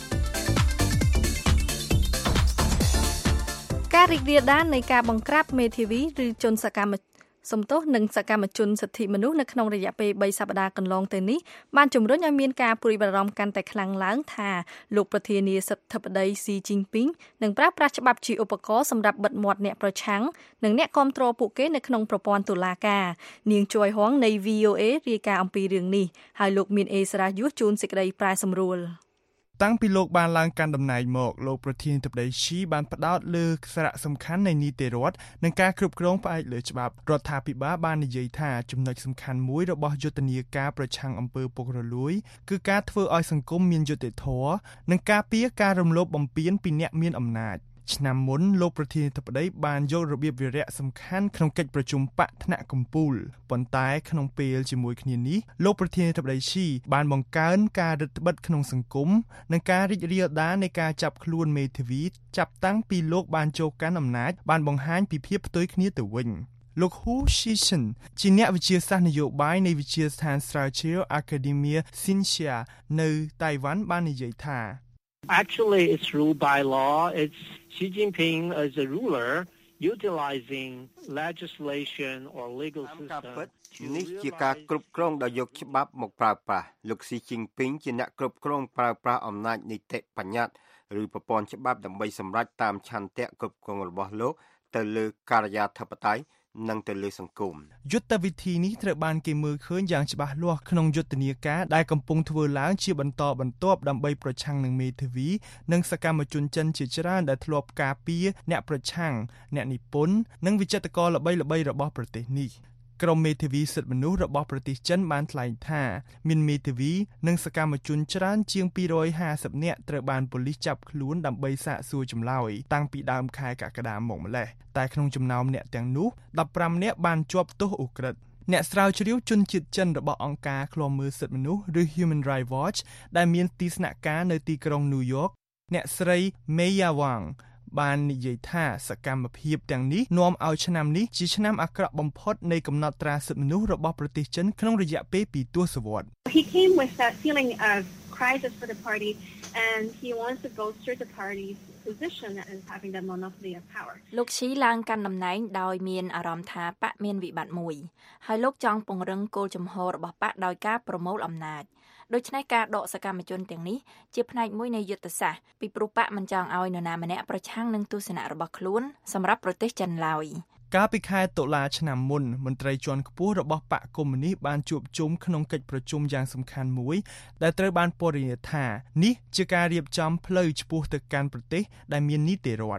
ការរីករាលដាលនៃការបង្ក្រាបមេធាវីឬជនសកម្មនិងសកម្មជនសិទ្ធិមនុស្សនៅក្នុងរយៈពេល3សប្តាហ៍កន្លងទៅនេះបានជំរុញឲ្យមានការព្រួយបារម្ភកាន់តែខ្លាំងឡើងថាលោកប្រធានាធិបតីស៊ីជីនពីងនឹងប្រើប្រាស់ច្បាប់ជាឧបករណ៍សម្រាប់បិទមាត់អ្នកប្រឆាំងនិងអ្នកគាំទ្រពួកគេនៅក្នុងប្រព័ន្ធតុលាការនាងជួយហងនៃ VOA រាយការណ៍អំពីរឿងនេះហើយលោកមានអេសរ៉ាយុះជូនសេចក្តីប្រែសម្រួលតាំងពីលោកបានឡើងកាន់តំណែងមកលោកប្រធានាធិបតីឈីបានផ្ដោតលើសារៈសំខាន់នៃនីតិរដ្ឋនិងការគ្រប់គ្រងផ្អែកលើច្បាប់រដ្ឋាភិបាលបាននិយាយថាចំណុចសំខាន់មួយរបស់យុទ្ធនាការប្រឆាំងអំពើពុករលួយគឺការធ្វើឲ្យសង្គមមានយុត្តិធម៌និងការពារការរំលោភបំពានពីអ្នកមានអំណាចឆ្នាំមុនលោកប្រធានាធិបតីបានយករបៀបវារៈសំខាន់ក្នុងកិច្ចប្រជុំបកថ្នាក់កំពូលប៉ុន្តែក្នុងពេលជាមួយគ្នានេះលោកប្រធានាធិបតីឈីបានបង្កើនការរឹតបន្តឹងក្នុងសង្គមនិងការរីករាលដាលនៃការចាប់ខ្លួនមេធាវីចាប់តាំងពីលោកបានចូលកាន់អំណាចបានបង្ហាញពីភាពផ្ទុយគ្នាទៅវិញលោក Hu Shixin ជាអ្នកវិទ្យាសាស្ត្រនយោបាយនៃវិទ្យាស្ថានស្រាវជ្រាវ Academia Sincia នៅតៃវ៉ាន់បាននិយាយថា Actually, it's ruled by law. It's Xi Jinping as a ruler utilizing legislation or legal system. នេះជាការគ្រប់គ្រងដោយយកច្បាប់មកប្រើប្រាស់លោកស៊ីជីនពីងជាអ្នកគ្រប់គ្រងប្រើប្រាស់អំណាចនីតិបញ្ញត្តិឬប្រព័ន្ធច្បាប់ដើម្បីសម្រេចតាមឆន្ទៈគ្រប់គ្រងរបស់លោកទៅលើការិយាធិបតេយ្យនិងទៅលើសង្គមយុទ្ធវិធីនេះត្រូវបានគេមើលឃើញយ៉ាងច្បាស់លាស់ក្នុងយុទ្ធនាការដែលកំពុងធ្វើឡើងជាបន្តបន្ទាប់ដើម្បីប្រឆាំងនឹងមេធាវីនិងសកម្មជនចិនជាច្រើនដែលធ្លាប់ការពារអ្នកប្រឆាំងអ្នកនិពន្ធនិងវិចិត្រករល្បីៗរបស់ប្រទេសនេះក្រុមមេធាវីសិទ្ធិមនុស្សរបស់ប្រទេសចិនបានថ្លែងថាមានមេធាវីនិងសកម្មជនច្រើនជាង250នាក់ត្រូវបានប៉ូលីសចាប់ខ្លួនដើម្បីសាកសួរចម្លើយតាំងពីដើមខែកក្កដាមកម្លេះតែក្នុងចំណោមអ្នកទាំងនោះ15នាក់បានជាប់ទោសឧក្រិដ្ឋអ្នកស្រាវជ្រាវជនជាតិចិនរបស់អង្គការឃ្លាំមើលសិទ្ធិមនុស្សឬ Human Rights Watch ដែលមានទីស្នាក់ការនៅទីក្រុង New York អ្នកស្រី Meya Wangបាននិយាយថាសកម្មភាពទាំងនេះនាំឲ្យឆ្នាំនេះជាឆ្នាំអាក្រក់បំផុតនៃកំណត់ត្រាសិទ្ធិមនុស្សរបស់ប្រទេសចិនក្នុងរយៈពេល2ទសវត្សរ៍ He came with that feeling of crisis for the party and he wants to bolster the party's position as having the monopoly of power លោកឈីឡើងកាន់តំណែងដោយមានអារម្មណ៍ថាបកមានវិបត្តិមួយហើយលោកចង់ពង្រឹងគោលជំហររបស់បកដោយការប្រមូលអំណាចដូច្នេះការដកសកម្មជនទាំងនេះជាផ្នែកមួយនៃយុទ្ធសាស្ត្រពីព្រោះបកមិនចង់ឲ្យនរណាម្នាក់ប្រឆាំងនឹងទស្សនៈរបស់ខ្លួនសម្រាប់ប្រទេសចិនឡើយកាលពីខែតុលាឆ្នាំមុនមន្ត្រីជាន់ខ្ពស់របស់បកកុម្មុយនីសបានជួបជុំក្នុងកិច្ចប្រជុំយ៉ាងសំខាន់មួយដែលត្រូវបានពណ៌នាថានេះជាការរៀបចំផ្លូវឆ្ពោះទៅកាន់ប្រទេសដែលមាននីតិរដ្ឋ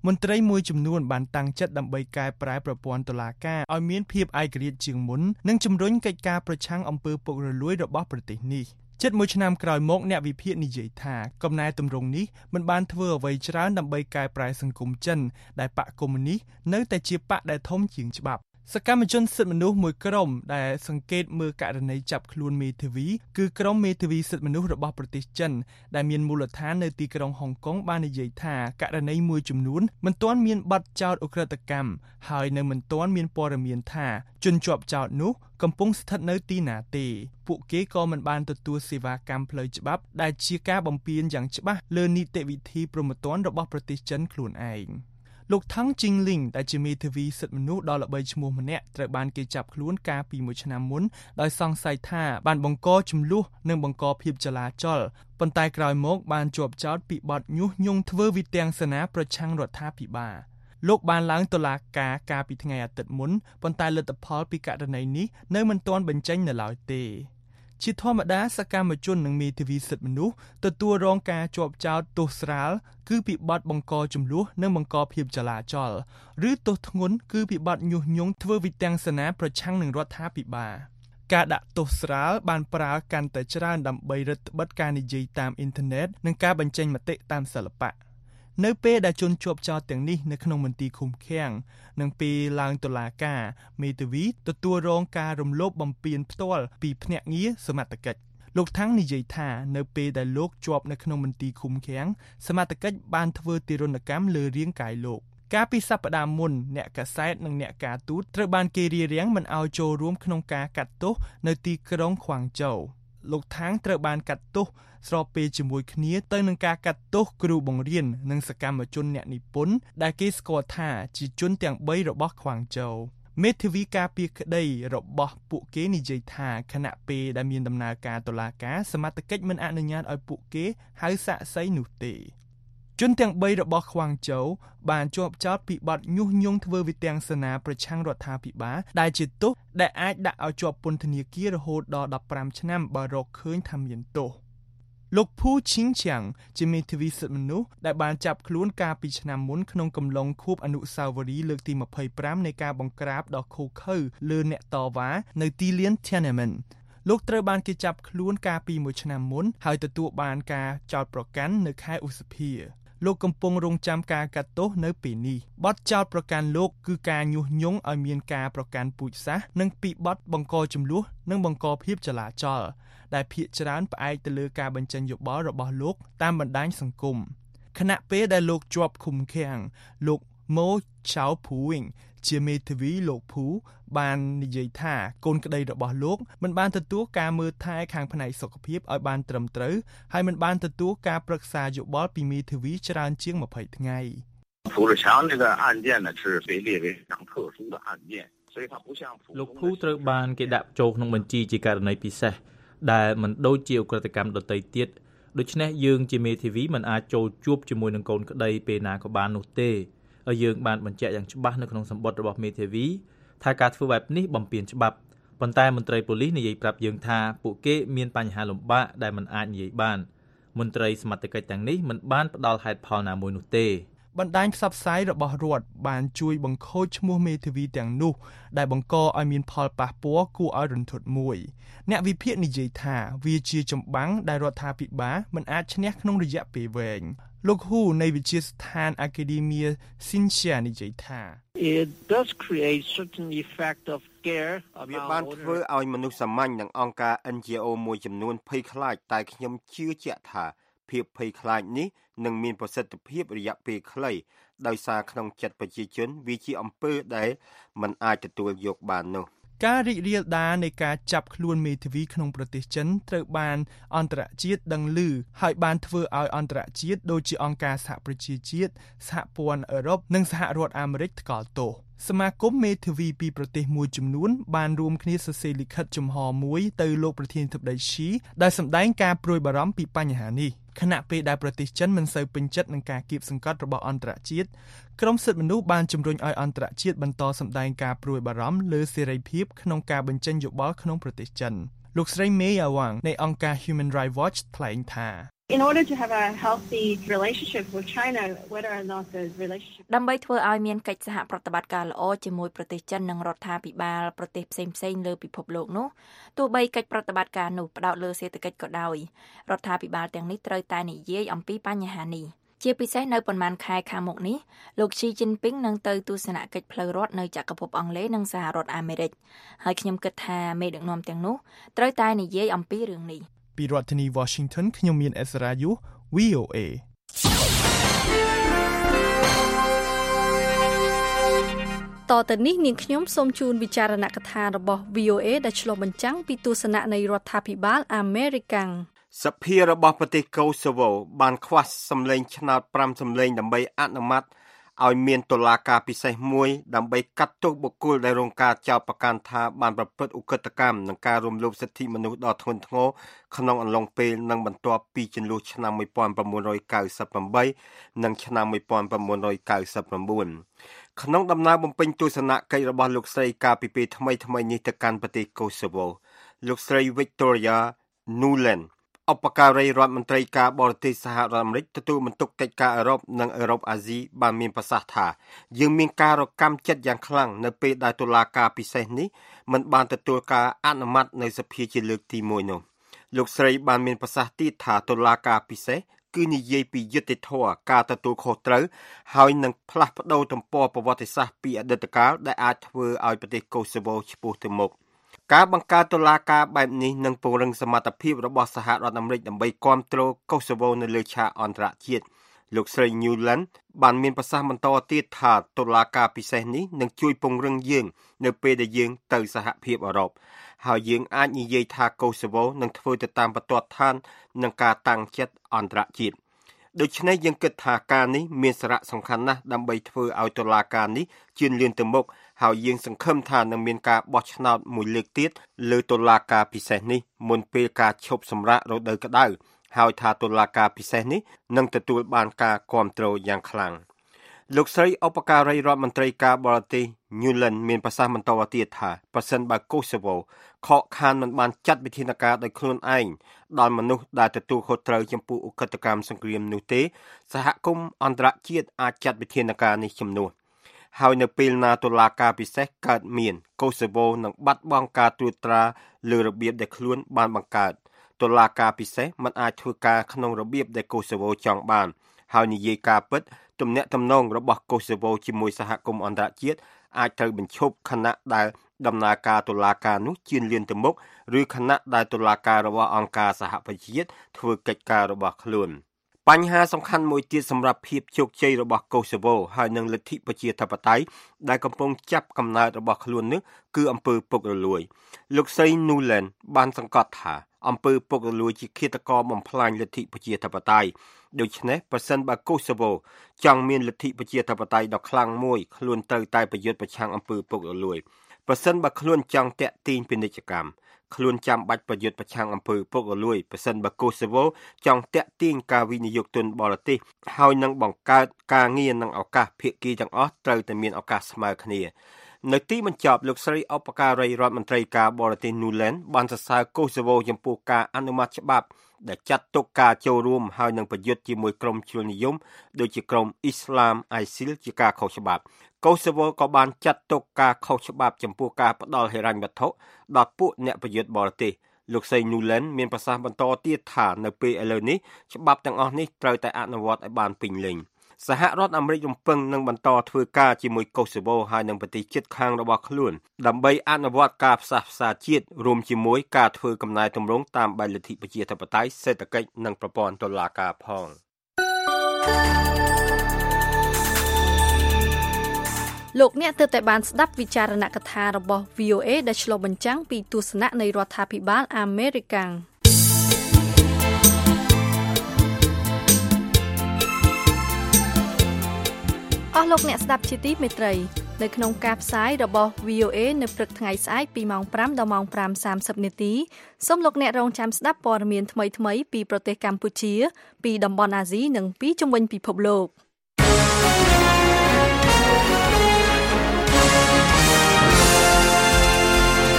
មន្ត្រីមួយចំនួនបានតាំងចិត្តដើម្បីកែប្រែប្រព័ន្ធតុលាការឲ្យមានភាពឯករាជ្យជាងមុននិងជំរុញកិច្ចការប្រឆាំងអំពើពុករលួយរបស់ប្រទេសនេះជិតមួយឆ្នាំក្រោយមកអ្នកវិភាគនិយាយថាកំណែទម្រង់នេះមិនបានធ្វើអ្វីច្រើនដើម្បីកែប្រែសង្គមចិនដែលបកកុម្មុយនីសនៅតែជាបកដែលធំជាងច្បាប់សកម្មជនសិទ្ធិមនុស្សមួយក្រុមដែលសង្កេតមើលករណីចាប់ខ្លួនមេធាវីគឺក្រុមមេធាវីសិទ្ធិមនុស្សរបស់ប្រទេសចិនដែលមានមូលដ្ឋាននៅទីក្រុងហុងកុងបាននិយាយថាករណីមួយចំនួនមិនទាន់មានបទចោទឧក្រិដ្ឋកម្មហើយនៅមិនទាន់មានព័ត៌មានថាជនជាប់ចោទនោះកំពុងស្ថិតនៅទីណាទេពួកគេក៏មិនបានទទួលសេវាកម្មផ្លូវច្បាប់ដែលជាការបំពានយ៉ាងច្បាស់លើនីតិវិធីព្រហ្មទណ្ឌរបស់ប្រទេសចិនខ្លួនឯងលោកថងជីងលីងដែលជាមេធាវីសិទ្ធិមនុស្សដ៏ល្បីឈ្មោះម្នាក់ត្រូវបានគេចាប់ខ្លួនកាលពីមួយឆ្នាំមុនដោយសង្ស័យថាបានបង្កជម្លោះនិងបង្កភាពចលាចលប៉ុន្តែក្រោយមកបានជាប់ចោទពីបទញុះញង់ធ្វើវិធានការប្រឆាំងរដ្ឋាភិបាលលោកបានឡើងតុលាការកាលពីថ្ងៃអាទិត្យមុនប៉ុន្តែលទ្ធផលពីករណីនេះនៅមិនទាន់បញ្ចេញនៅឡើយទេជាធម្មតាសកម្មជននិងមេធាវីសិទ្ធិមនុស្សទទួលរងការជាប់ចោទទោសស្រាលគឺពីបទបង្កជម្លោះនិងបង្កភាពចលាចលឬទោសធ្ងន់គឺពីបទញុះញង់ធ្វើវិធានការប្រឆាំងនឹងរដ្ឋាភិបាលការដាក់ទោសស្រាលបានប្រើកាន់តែច្រើនដើម្បីរឹតបន្តឹងការនិយាយតាមអ៊ីនធឺណិតនិងការបញ្ចេញមតិតាមសិល្បៈនៅពេលដែលជនជាប់ចោទទាំងនេះនៅក្នុងមន្ទីរឃុំឃាំងនិងពេលឡើងតុលាការមេធាវីទទួលរងការរំលោភបំពានផ្ទាល់ពីភ្នាក់ងារសមត្ថកិច្ចលោកថាំងនិយាយថានៅពេលដែលលោកជាប់នៅក្នុងមន្ទីរឃុំឃាំងសមត្ថកិច្ចបានធ្វើទារុណកម្មលើរាងកាយលោកកាលពីសប្តាហ៍មុនអ្នកកាសែតនិងអ្នកការទូតត្រូវបានគេរារាំងមិនឲ្យចូលរួមក្នុងការកាត់ទោសនៅទីក្រុងខ្វាងជូវលោកថាំងត្រូវបានកាត់ទោសស្របពេលជាមួយគ្នាទៅនឹងការកាត់ទោសគ្រូបង្រៀននិងសកម្មជនអ្នកនិពន្ធដែលគេស្គាល់ថាជាជនទាំង3របស់ខ្វាងជូវមេធាវីការពារក្តីរបស់ពួកគេនិយាយថាខណៈពេលដែលមានដំណើរការតុលាការសមត្ថកិច្ចមិនអនុញ្ញាតឲ្យពួកគេហៅសាក្សីនោះទេជនទាំង3របស់ខ្វាងជូវបានជាប់ចោទពីបទញុះញង់ធ្វើវិធានការប្រឆាំងរដ្ឋាភិបាលដែលជាទោសដែលអាចដាក់ឲ្យជាប់ពន្ធនាគាររហូតដល់15ឆ្នាំបើរកឃើញថាមានទោសលោកភូឈីងឈាំងជាមេធាវីសិទ្ធិមនុស្សដែលបានចាប់ខ្លួនកាលពីឆ្នាំមុនក្នុងកំឡុងខួបអនុស្សាវរីយ៍លើកទី25នៃការបង្ក្រាបដ៏ឃោរឃៅលើអ្នកតវ៉ានៅទីលាន Tiananmen លោកត្រូវបានគេចាប់ខ្លួនកាលពីមួយឆ្នាំមុនហើយទទួលបានការចោទប្រកាន់នៅខែឧសភាលោកកំពុងរងចាំការកាត់ទោសនៅពេលនេះបទចោទប្រកាន់លោកគឺការញុះញង់ឲ្យមានការប្រកាន់ពូជសាសន៍និងពីបទបង្កជម្លោះនិងបង្កភាពចលាចលដែលភាគច្រើនផ្អែកទៅលើការបញ្ចេញយោបល់របស់លោកតាមបណ្ដាញសង្គមខណៈពេលដែលលោកជាប់ឃុំឃាំងលោកម៉ូឆៅភូវិញជាមេធាវីលោកភូបាននិយាយថាកូនក្តីរបស់លោកមិនបានទទួលការមើលថែខាងផ្នែកសុខភាពឲ្យបានត្រឹមត្រូវហើយមិនបានទទួលការប្រឹក្សាយោបល់ពីមេធាវីច្រើនជាង20ថ្ងៃលោកភូត្រូវបានគេដាក់ចូលក្នុងបញ្ជីជាករណីពិសេសដែលមិនដូចជាឧក្រិដ្ឋកម្មដទៃទៀតដូច្នេះយើងជាមេធាវីមិនអាចចូលជួបជាមួយនឹងកូនក្តីពេលណាក៏បាននោះទេហើយយើងបានបញ្ជាក់យ៉ាងច្បាស់នៅក្នុងសម្បត្តិរបស់មេធាវីថាការធ្វើបែបនេះបំពានច្បាប់ប៉ុន្តែមន្ត្រីប៉ូលីសនិយាយប្រាប់យើងថាពួកគេមានបញ្ហាលំបាកដែលមិនអាចនិយាយបានមន្ត្រីសមត្ថកិច្ចទាំងនេះមិនបានផ្ដល់ហេតុផលណាមួយនោះទេបណ្ដាញផ្សព្វផ្សាយរបស់រដ្ឋបានជួយបង្ខូចឈ្មោះមេធាវីទាំងនោះដែលបង្កឲ្យមានផលប៉ះពាល់គួរឲ្យរន្ធត់មួយអ្នកវិភាគនិយាយថាវាជាចម្បាំងដែលរដ្ឋាភិបាលមិនអាចឈ្នះក្នុងរយៈពេលវែងលោកហ៊ូនៃវិទ្យាស្ថាន Academia Sincia និយាយថា It does create certain effect of scare វាបានធ្វើឲ្យមនុស្សសាមញ្ញនិងអង្គការ NGO មួយចំនួនភ័យខ្លាចតែខ្ញុំជឿជាក់ថាភាពភ័យខ្លាចនេះនឹងមានប្រសិទ្ធភាពរយៈពេលខ្លីដោយសារក្នុងចិត្តប្រជាជនវាជាអំពើដែលមិនអាចទទួលយកបាននោះការរីករាលដាលនៃការចាប់ខ្លួនមេធាវីក្នុងប្រទេសចិនត្រូវបានអន្តរជាតិដឹងឮហើយបានធ្វើឲ្យអន្តរជាតិដូចជាអង្គការសហប្រជាជាតិសហព័ន្ធអឺរ៉ុបនិងសហរដ្ឋអាមេរិកថ្កោលទោសសមាគមមេធាវីពីប្រទេសមួយចំនួនបានរួមគ្នាសរសេរលិខិតចំហមួយទៅលោកប្រធានាធិបតីស៊ីដែលសម្ដែងការព្រួយបារម្ភពីបញ្ហានេះខណៈពេលដែលប្រទេសចិនមិនសូវពេញចិត្តនឹងការគៀបសង្កត់របស់អន្តរជាតិក្រុមសិទ្ធិមនុស្សបានជំរុញឲ្យអន្តរជាតិបន្តសម្ដែងការព្រួយបារម្ភលើសេរីភាពក្នុងការបញ្ចេញយោបល់ក្នុងប្រទេសចិនលោកស្រីមេយ៉ាវ៉ាងនៃអង្គការ Human Rights Watch ថ្លែងថា In order to have a healthy relationship with China, whether or not the relationship ដើម្បីធ្វើឲ្យមានកិច្ចសហប្រតិបត្តិការល្អជាមួយប្រទេសចិននិងរដ្ឋាភិបាលប្រទេសផ្សេងៗលើពិភពលោកនោះទោះបីកិច្ចប្រតិបត្តិការនោះផ្ដោតលើសេដ្ឋកិច្ចក៏ដោយរដ្ឋាភិបាលទាំងនេះត្រូវតែនិយាយអំពីបញ្ហានេះជាពិសេសនៅប៉ុន្មានខែខាងមុខនេះលោក Xi Jinping នឹងទៅទស្សនកិច្ចផ្លូវរដ្ឋនៅចក្រភពអង់គ្លេសនិងសហរដ្ឋអាមេរិកហើយខ្ញុំគិតថាមេដឹកនាំទាំងនោះត្រូវតែនិយាយអំពីរឿងនេះពីរដ្ឋធានី Washington ខ្ញុំមានអេសរ៉ាយុ VOA តទៅនេះនាងខ្ញុំសូមជូនវិចារណកថារបស់ VOA ដែលឆ្លុះបញ្ចាំងពីទស្សនៈនៃរដ្ឋាភិបាលអាមេរិកសភារបស់ប្រទេសកូសូវូបានខ្វះសម្លេងឆ្នោត5សម្លេងដើម្បីអនុម័តឲ្យមានតុលាការពិសេសមួយដើម្បីកាត់ទោសបុគ្គលដែលរងការចោទប្រកាន់ថាបានប្រព្រឹត្តឧក្រិដ្ឋកម្មនិងការរំលោភសិទ្ធិមនុស្សដ៏ធ្ងន់ធ្ងរក្នុងអំឡុងពេលនិងបន្ទាប់ពីជន្លោះឆ្នាំ1998និងឆ្នាំ1999ក្នុងដំណើរបំពេញទស្សនកិច្ចរបស់លោកស្រីកាលពីពេលថ្មីៗនេះទៅកាន់ប្រទេសកូសូវូលោកស្រី Victoria Nulandឧបការីរដ្ឋមន្ត្រីការបរទេសសហរដ្ឋអាមេរិកទទួលបន្ទុកកិច្ចការអឺរ៉ុបនិងអឺរ៉ុបអាស៊ីបានមានប្រសាសន៍ថាយើងមានការរកម្មចិត្តយ៉ាងខ្លាំងនៅពេលដែលតុលាការពិសេសនេះមិនបានទទួលការអនុម័តនៅសភាជាលើកទី1នោះលោកស្រីបានមានប្រសាសន៍ទៀតថាតុលាការពិសេសគឺនិយាយពីយុត្តិធម៌ការទទួលខុសត្រូវហើយនឹងផ្លាស់ប្ដូរទំព័រប្រវត្តិសាស្ត្រពីអតីតកាលដែលអាចធ្វើឲ្យប្រទេសកូសូវូឆ្ពោះទៅមុខការបង្កើតតុលាការបែបនេះនឹងពង្រឹងសមត្ថភាពរបស់សហរដ្ឋអាមេរិកដើម្បីគាំទ្រកូសូវូនៅលើឆាកអន្តរជាតិលោកស្រី Newland បានមានប្រសាសន៍បន្តទៀតថាតុលាការពិសេសនេះនឹងជួយពង្រឹងយើងនៅពេលដែលយើងទៅសហភាពអឺរ៉ុបហើយយើងអាចនិយាយថាកូសូវូនឹងធ្វើទៅតាមបន្ទាត់ឋាននឹងការតាំងចិត្តអន្តរជាតិដូច្នេះយើងគិតថាការនេះមានសារៈសំខាន់ណាស់ដើម្បីធ្វើឲ្យតុលាការនេះជឿនលឿនទៅមុខហើយយើងសង្ឃឹមថានឹងមានការបោះឆ្នោតមួយលើកទៀតលើតុលាការពិសេសនេះមុនពេលការឈប់សម្រាករដូវក្តៅហើយថាតុលាការពិសេសនេះនឹងទទួលបានការគាំទ្រយ៉ាងខ្លាំងលោកស្រីឧបការីរដ្ឋមន្ត្រីការបរទេស Newland មានប្រសាសន៍បន្តទៀតថាប្រសិនបើកូសូវូខកខានមិនបានចាត់វិធានការដោយខ្លួនឯងដល់មនុស្សដែលទទួលខុសត្រូវចំពោះឧក្រិដ្ឋកម្មសង្គ្រាមនោះទេសហគមន៍អន្តរជាតិអាចចាត់វិធានការនេះជំនួសហើយនៅពេលណាតុលាការពិសេសកើតមានកូសូវូនឹងបាត់បង់ការត្រួតត្រាលើរបៀបដែលខ្លួនបានបង្កើតតុលាការពិសេសមិនអាចធ្វើការក្នុងរបៀបដែលកូសូវូចង់បានហើយនិយាយការពិតទំនាក់ទំនងរបស់កូសូវូជាមួយសហគមន៍អន្តរជាតិអាចត្រូវបញ្ឈប់ខណៈដែលដំណើរការតុលាការនោះជឿនលឿនទៅមុខឬខណៈដែលតុលាការរបស់អង្គការសហប្រជាជាតិធ្វើកិច្ចការរបស់ខ្លួនបញ្ហាសំខាន់មួយទៀតសម្រាប់ភាពជោគជ័យរបស់កូសូវូហើយនឹងលទ្ធិប្រជាធិបតេយ្យដែលកំពុងចាប់កំណើតរបស់ខ្លួននេះគឺអំពើពុករលួយលោកស្រី Nuland បានសង្កត់ថាអំពើពុករលួយជាឃាតករបំផ្លាញលទ្ធិប្រជាធិបតេយ្យដូច្នេះប្រសិនបើកូសូវូចង់មានលទ្ធិប្រជាធិបតេយ្យដ៏ខ្លាំងមួយខ្លួនត្រូវតែប្រយុទ្ធប្រឆាំងអំពើពុករលួយប្រសិនបើខ្លួនចង់តាក់ទាញពាណិជ្ជកម្មខ្លួនចាំបាច់ប្រយុទ្ធប្រឆាំងអំពើពុករលួយប្រសិនបើកូសូវូចង់តាក់ទាញការវិនិយោគទុនបរទេសហើយនឹងបង្កើតការងារនិងឱកាសភាគីទាំងអស់ត្រូវតែមានឱកាសស្មើគ្នានៅទីបញ្ចប់លោកស្រីឧបការីរដ្ឋមន្ត្រីការបរទេស Nuland បានសរសើរកូសូវូចំពោះការអនុម័តច្បាប់ដែលចាត់ទុកការចូលរួមហើយនឹងប្រយុទ្ធជាមួយក្រុមជ្រុលនិយមដូចជាក្រុមអ៊ីស្លាម ISIL ជាការខុសច្បាប់កូសូវូក៏បានចាត់ទុកការខុសច្បាប់ចំពោះការផ្ដល់ហិរញ្ញវត្ថុដល់ពួកអ្នកប្រយុទ្ធបរទេសលោកស្រី Nuland មានប្រសាសន៍បន្តទៀតថានៅពេលឥឡូវនេះច្បាប់ទាំងអស់នេះត្រូវតែអនុវត្តឲ្យបានពេញលេញសហរដ្ឋអាមេរិករំពឹងនឹងបន្តធ្វើការជាមួយកូសូវូហើយនឹងប្រទេសជិតខាងរបស់ខ្លួនដើម្បីអនុវត្តការផ្សះផ្សាជាតិរួមជាមួយការធ្វើកំណែទម្រង់តាមបែបលទ្ធិប្រជាធិបតេយ្យសេដ្ឋកិច្ចនិងប្រព័ន្ធតុលាការផងលោកអ្នកទើបតែបានស្ដាប់វិចារណកថារបស់ VOA ដែលឆ្លុះបញ្ចាំងពីទស្សនៈនៃរដ្ឋាភិបាលអាមេរិកអស់លោកអ្នកស្ដាប់ជាទីមេត្រីនៅក្នុងការផ្សាយរបស់ VOA នៅព្រឹកថ្ងៃស្អែកពីម៉ោង 5 ដល់ម៉ោង 5:30 នាទីសូមលោកអ្នករងចាំស្ដាប់ព័ត៌មានថ្មីៗពីប្រទេសកម្ពុជាពីតំបន់អាស៊ីនិងពីជុំវិញពិភពលោក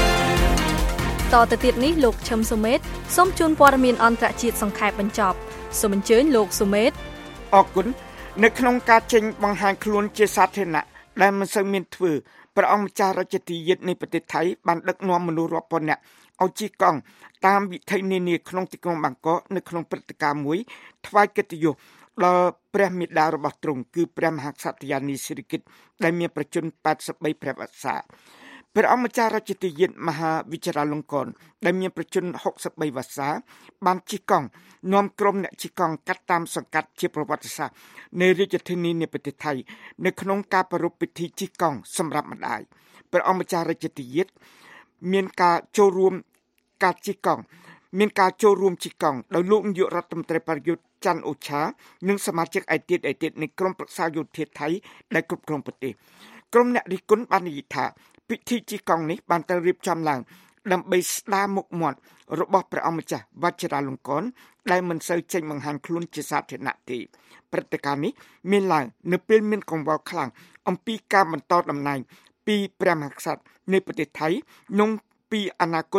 តទៅទៀតនេះលោកឈឹមសុមេតសូមជូនព័ត៌មានអន្តរជាតិសង្ខេបបញ្ចប់សូមអញ្ជើញលោកសុមេតអរគុណនៅក្នុងការចេញបង្ហាញខ្លួនជាសាធារណៈដែលមិនសូវមានធ្វើព្រះអង្គម្ចាស់រាជធានីនៃប្រទេសថៃបានដឹកនាំមនុស្សរាប់ពាន់នាក់ឲ្យជិះកង់តាមវិថីនានាក្នុងទីក្រុងបាងកកនៅក្នុងព្រឹត្តិការណ៍មួយថ្វាយកិត្តិយសដល់ព្រះមេដារបស់ទ្រង់គឺព្រះមហាក្សត្រយានីសិរិកិត្តិដែលមានប្រជញ្ញ83ព្រះវស្សាព្រះអង្គម្ចាស់រាជធានីមហាវិជ្ជាលង្កនដែលមានប្រជញ្ញ63វស្សាបានជិះកង់នាំក្រុមអ្នកជិះកង់កាត់តាមសង្កាត់ជាប្រវត្តិសាស្ត្រនៃរាជធានីនៃប្រទេសថៃនៅក្នុងការប្រារព្ធពិធីជិះកង់សម្រាប់ម្ដាយព្រះអង្គម្ចាស់រាជធានីមានការចូលរួមការជិះកង់ជិះកង់ដោយលោកនាយករដ្ឋមន្ត្រីប្រយុទ្ធច័ន្ទអូឆានិងសមាជិកឯទៀតនៃក្រុមប្រឹក្សាយោធាថៃដែលគ្រប់គ្រងប្រទេសក្រុមអ្នករិះគន់បាននិយាយថាពិធីជិះកង់នេះបានត្រូវរៀបចំឡើងដើម្បីស្ដារមុខមាត់របស់ព្រះអង្គម្ចាស់វជ្ជរាលង្កនដែលមិនសូវចេញបង្ហាញខ្លួនជាសាធារណៈទេព្រឹត្តិការណ៍នេះមានឡើងនៅពេលមានកង្វល់ខ្លាំងអំពីការបន្តតំណែងពីព្រះមហាក្សត្រនៃប្រទេសថៃនិងពីអនាគត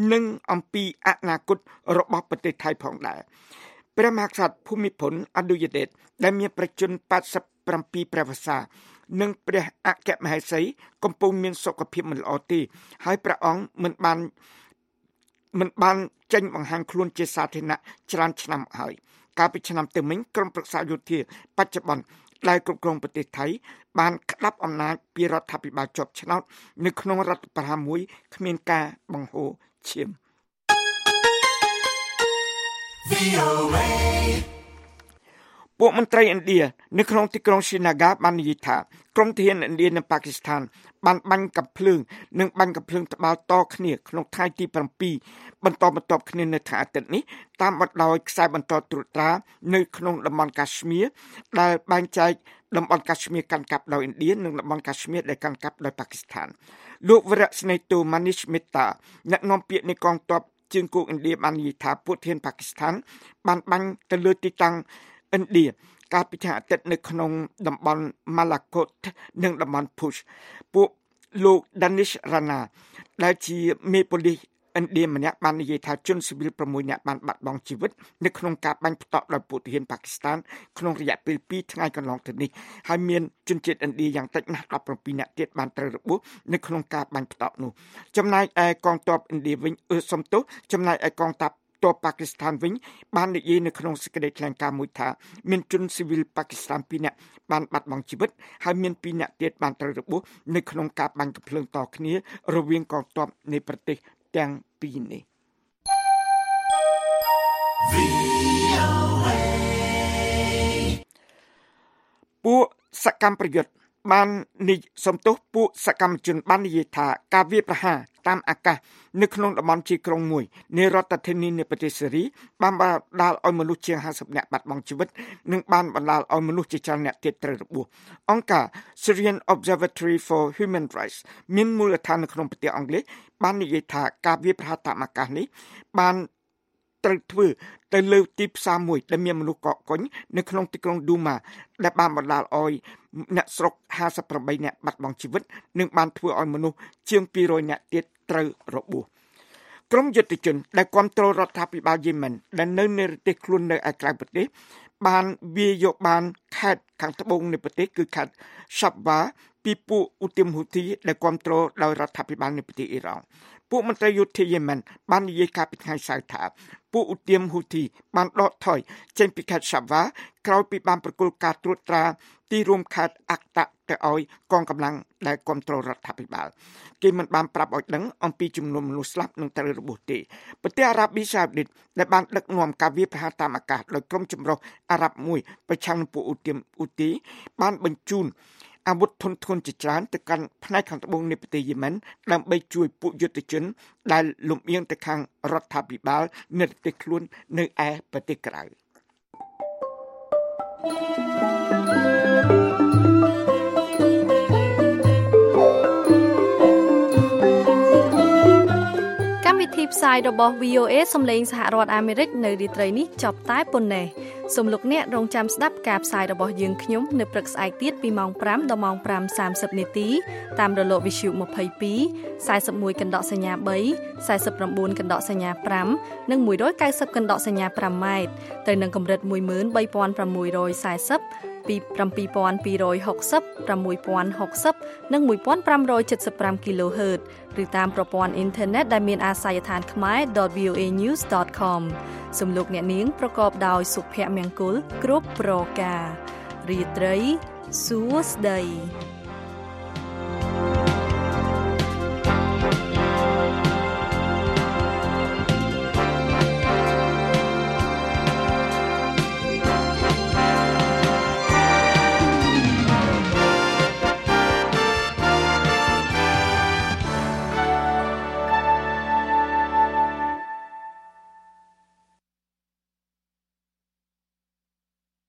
របស់ប្រទេសថៃផងដែរព្រះមហាក្សត្រភូមិភុនអឌុយដេតដែលមានប្រជញ្ញ87ព្រះវស្សានិងព្រះអគ្គមហេសីកំពុងមានសុខភាពមិនល្អទេហើយព្រះអង្គមិនបានចេញបង្ហាញខ្លួនជាសាធារណៈច្រើនឆ្នាំហើយកាលពីឆ្នាំទៅមិញក្រុមប្រឹក្សាយោធាបច្ចុប្បន្នដែលគ្រប់គ្រងប្រទេសថៃបានក្តាប់អំណាចពីរដ្ឋាភិបាលជាប់ឆ្នោតនៅក្នុងរដ្ឋប្រហារមួយគ្មានការបង្ហូរឈាមពួកមន្ត្រីឥណ្ឌានៅក្នុងទីក្រុងស៊ីណាហ្គាបាននិយាយថាក្រុមទាហានឥណ្ឌានិងប៉ាគីស្ថានបានបាញ់កាំភ្លើងត្បាល់តគ្នាក្នុងថ្ងៃទី7បន្តគ្នានៅថ្ងៃអាទិត្យនេះតាមបណ្ដោយខ្សែបន្តត្រួតត្រានៅក្នុងតំបន់កាಶ್មៀរដែលបែងចែកតំបន់កាಶ್មៀរកាន់កាប់ដោយឥណ្ឌានិងតំបន់កាಶ್មៀរដែលកាន់កាប់ដោយប៉ាគីស្ថានលោកវរៈស្នេតូម៉ានីសមេតាអ្នកនាំពាក្យនៃកងទ័ពជើងគោកឥណ្ឌាបាននិយាយថាពួកទាហានប៉ាគីស្ថានបានបាញ់ទៅលើទីតាំងឥណ្ឌាកាលពីថ្ងៃអាទិត្យនៅក្នុងតំបន់ម៉ាឡាកូតនិងតំបន់ភូសពួកលោក Danish Rana ដែលជាមេប៉ូលីសឥណ្ឌាម្នាក់បាននិយាយថាជនស៊ីវិល6នាក់បានបាត់បង់ជីវិតនៅក្នុងការបាញ់ផ្តក់ដោយពួកទាហានប៉ាគីស្ថានក្នុងរយៈពេល2ថ្ងៃកន្លងទៅនេះហើយមានជនជាតិឥណ្ឌាយ៉ាងតិចណាស់17នាក់ទៀតបានត្រូវរបួសនៅក្នុងការបាញ់ផ្តក់នោះចំណែកឯកងទ័ពឥណ្ឌាវិញចំណែកឯកងទ័ពប៉ាគីស្ថានវិញបាននិយាយនៅក្នុងសេចក្តីថ្លែងការណ៍មួយថាមានជនស៊ីវិលប៉ាគីស្ថាន2នាក់បានបាត់បង់ជីវិតហើយមាន2នាក់ទៀតបានត្រូវរបួសនៅក្នុងការបាញ់កាំភ្លើងតគ្នារវាងកងទ័ពនៃប្រទេសទាំងពីរនេះពួកសកម្មប្រយុទ្ធបានពួកសកម្មជនបាននិយាយថាការវាយប្រហារតាមអាកាសនៅក្នុងតំបន់ជាក្រុងមួយនៃរដ្ឋធានីនៃប្រទេសសេរីបានបណ្ដាលឲ្យមនុស្សជាង50នាក់បាត់បង់ជីវិតនិងបានបណ្ដាលឲ្យមនុស្សជាច្រើនអ្នកទៀតត្រូវរបួសអង្គការ Syrian Observatory for Human Rights មានមូលដ្ឋាននៅក្នុងប្រទេសអង់គ្លេសបាននិយាយថាការវាយប្រហារតាមអាកាសនេះបានត្រូវធ្វើទៅលើទីផ្សារមួយដែលមានមនុស្សកកកុញនៅក្នុងទីក្រុងឌូម៉ាដែលបានបណ្ដាលឲ្យអ្នកស្រុក58នាក់បាត់បង់ជីវិតនិងបានធ្វើឲ្យមនុស្សជាង200នាក់ទៀតត្រូវរបួសក្រុមយុទ្ធជនដែលគាំទ្ររដ្ឋាភិបាលយេម៉ែនដែលនៅនិរទេសខ្លួននៅឯក្រៅប្រទេសបានវាយយកបានខេត្តខាងត្បូងនៃប្រទេសគឺខេត្ត Shabwa ពីពួកឧទាមហ៊ូធីដែលគាំទ្រដោយរដ្ឋាភិបាលនៃប្រទេសអ៊ីរ៉ង់ពួកមន្ត្រីយោធាយេម៉ែនបាននិយាយកាលពីថ្ងៃសៅរ៍ថាពួកឧទាមហ៊ូធីបានដកថយចេញពីខេត្ត Shabwa ក្រោយពីបានប្រគល់ការត្រួតត្រាទីរួមខេត្តអាក់តាទៅឲ្យកងកម្លាំងដែលគាំទ្ររដ្ឋាភិបាលគេមិនបានប្រាប់ឲ្យដឹងអំពីចំនួនមនុស្សស្លាប់និងត្រូវរបួសទេប្រទេសអារ៉ាប៊ីសាអូឌីតដែលបានដឹកនាំការវាយប្រហារតាមអាកាសដោយក្រុមចម្រុះអារ៉ាប់មួយប្រឆាំងនឹងពួកឧទាមហ៊ូធីបានបញ្ជូនអាវុធធុនធ្ងន់ជាច្រើនទៅកាន់ផ្នែកខាងត្បូងនៃប្រទេសយេម៉ែនដើម្បីជួយពួកយុទ្ធជនដែលលំអៀងទៅខាងរដ្ឋាភិបាលនិរទេសខ្លួននៅឯប្រទេសក្រៅកម្មវិធីធីផ្សាយរបស់ VOA សំឡេងសហរដ្ឋអាមេរិកនៅរាត្រីនេះចប់តែប៉ុណ្ណេះសូមលោកអ្នករងចាំស្ដាប់ការផ្សាយរបស់យើងខ្ញុំនៅព្រឹកស្អែកទៀតពីម៉ោង 5 ដល់ម៉ោង 5:30 នាទីតាមរលកវិទ្យុ22 41កណ្ដកសញ្ញា3 49កណ្ដកសញ្ញា5និង190កណ្ដកសញ្ញា5ម៉ែត្រទៅនឹងកម្រិត13640ពី7260 6060និង1575 kHz ឬតាមប្រព័ន្ធអ៊ីនធឺណិតដែលមានអាសយដ្ឋានខ្មែរ.voanews.com សំលោកអ្នកនាងប្រកបដោយសុភមង្គលគ្រប់ប្រការរាត្រីសួស្តី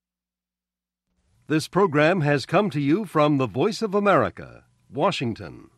This program has come to you from the Voice of America, Washington.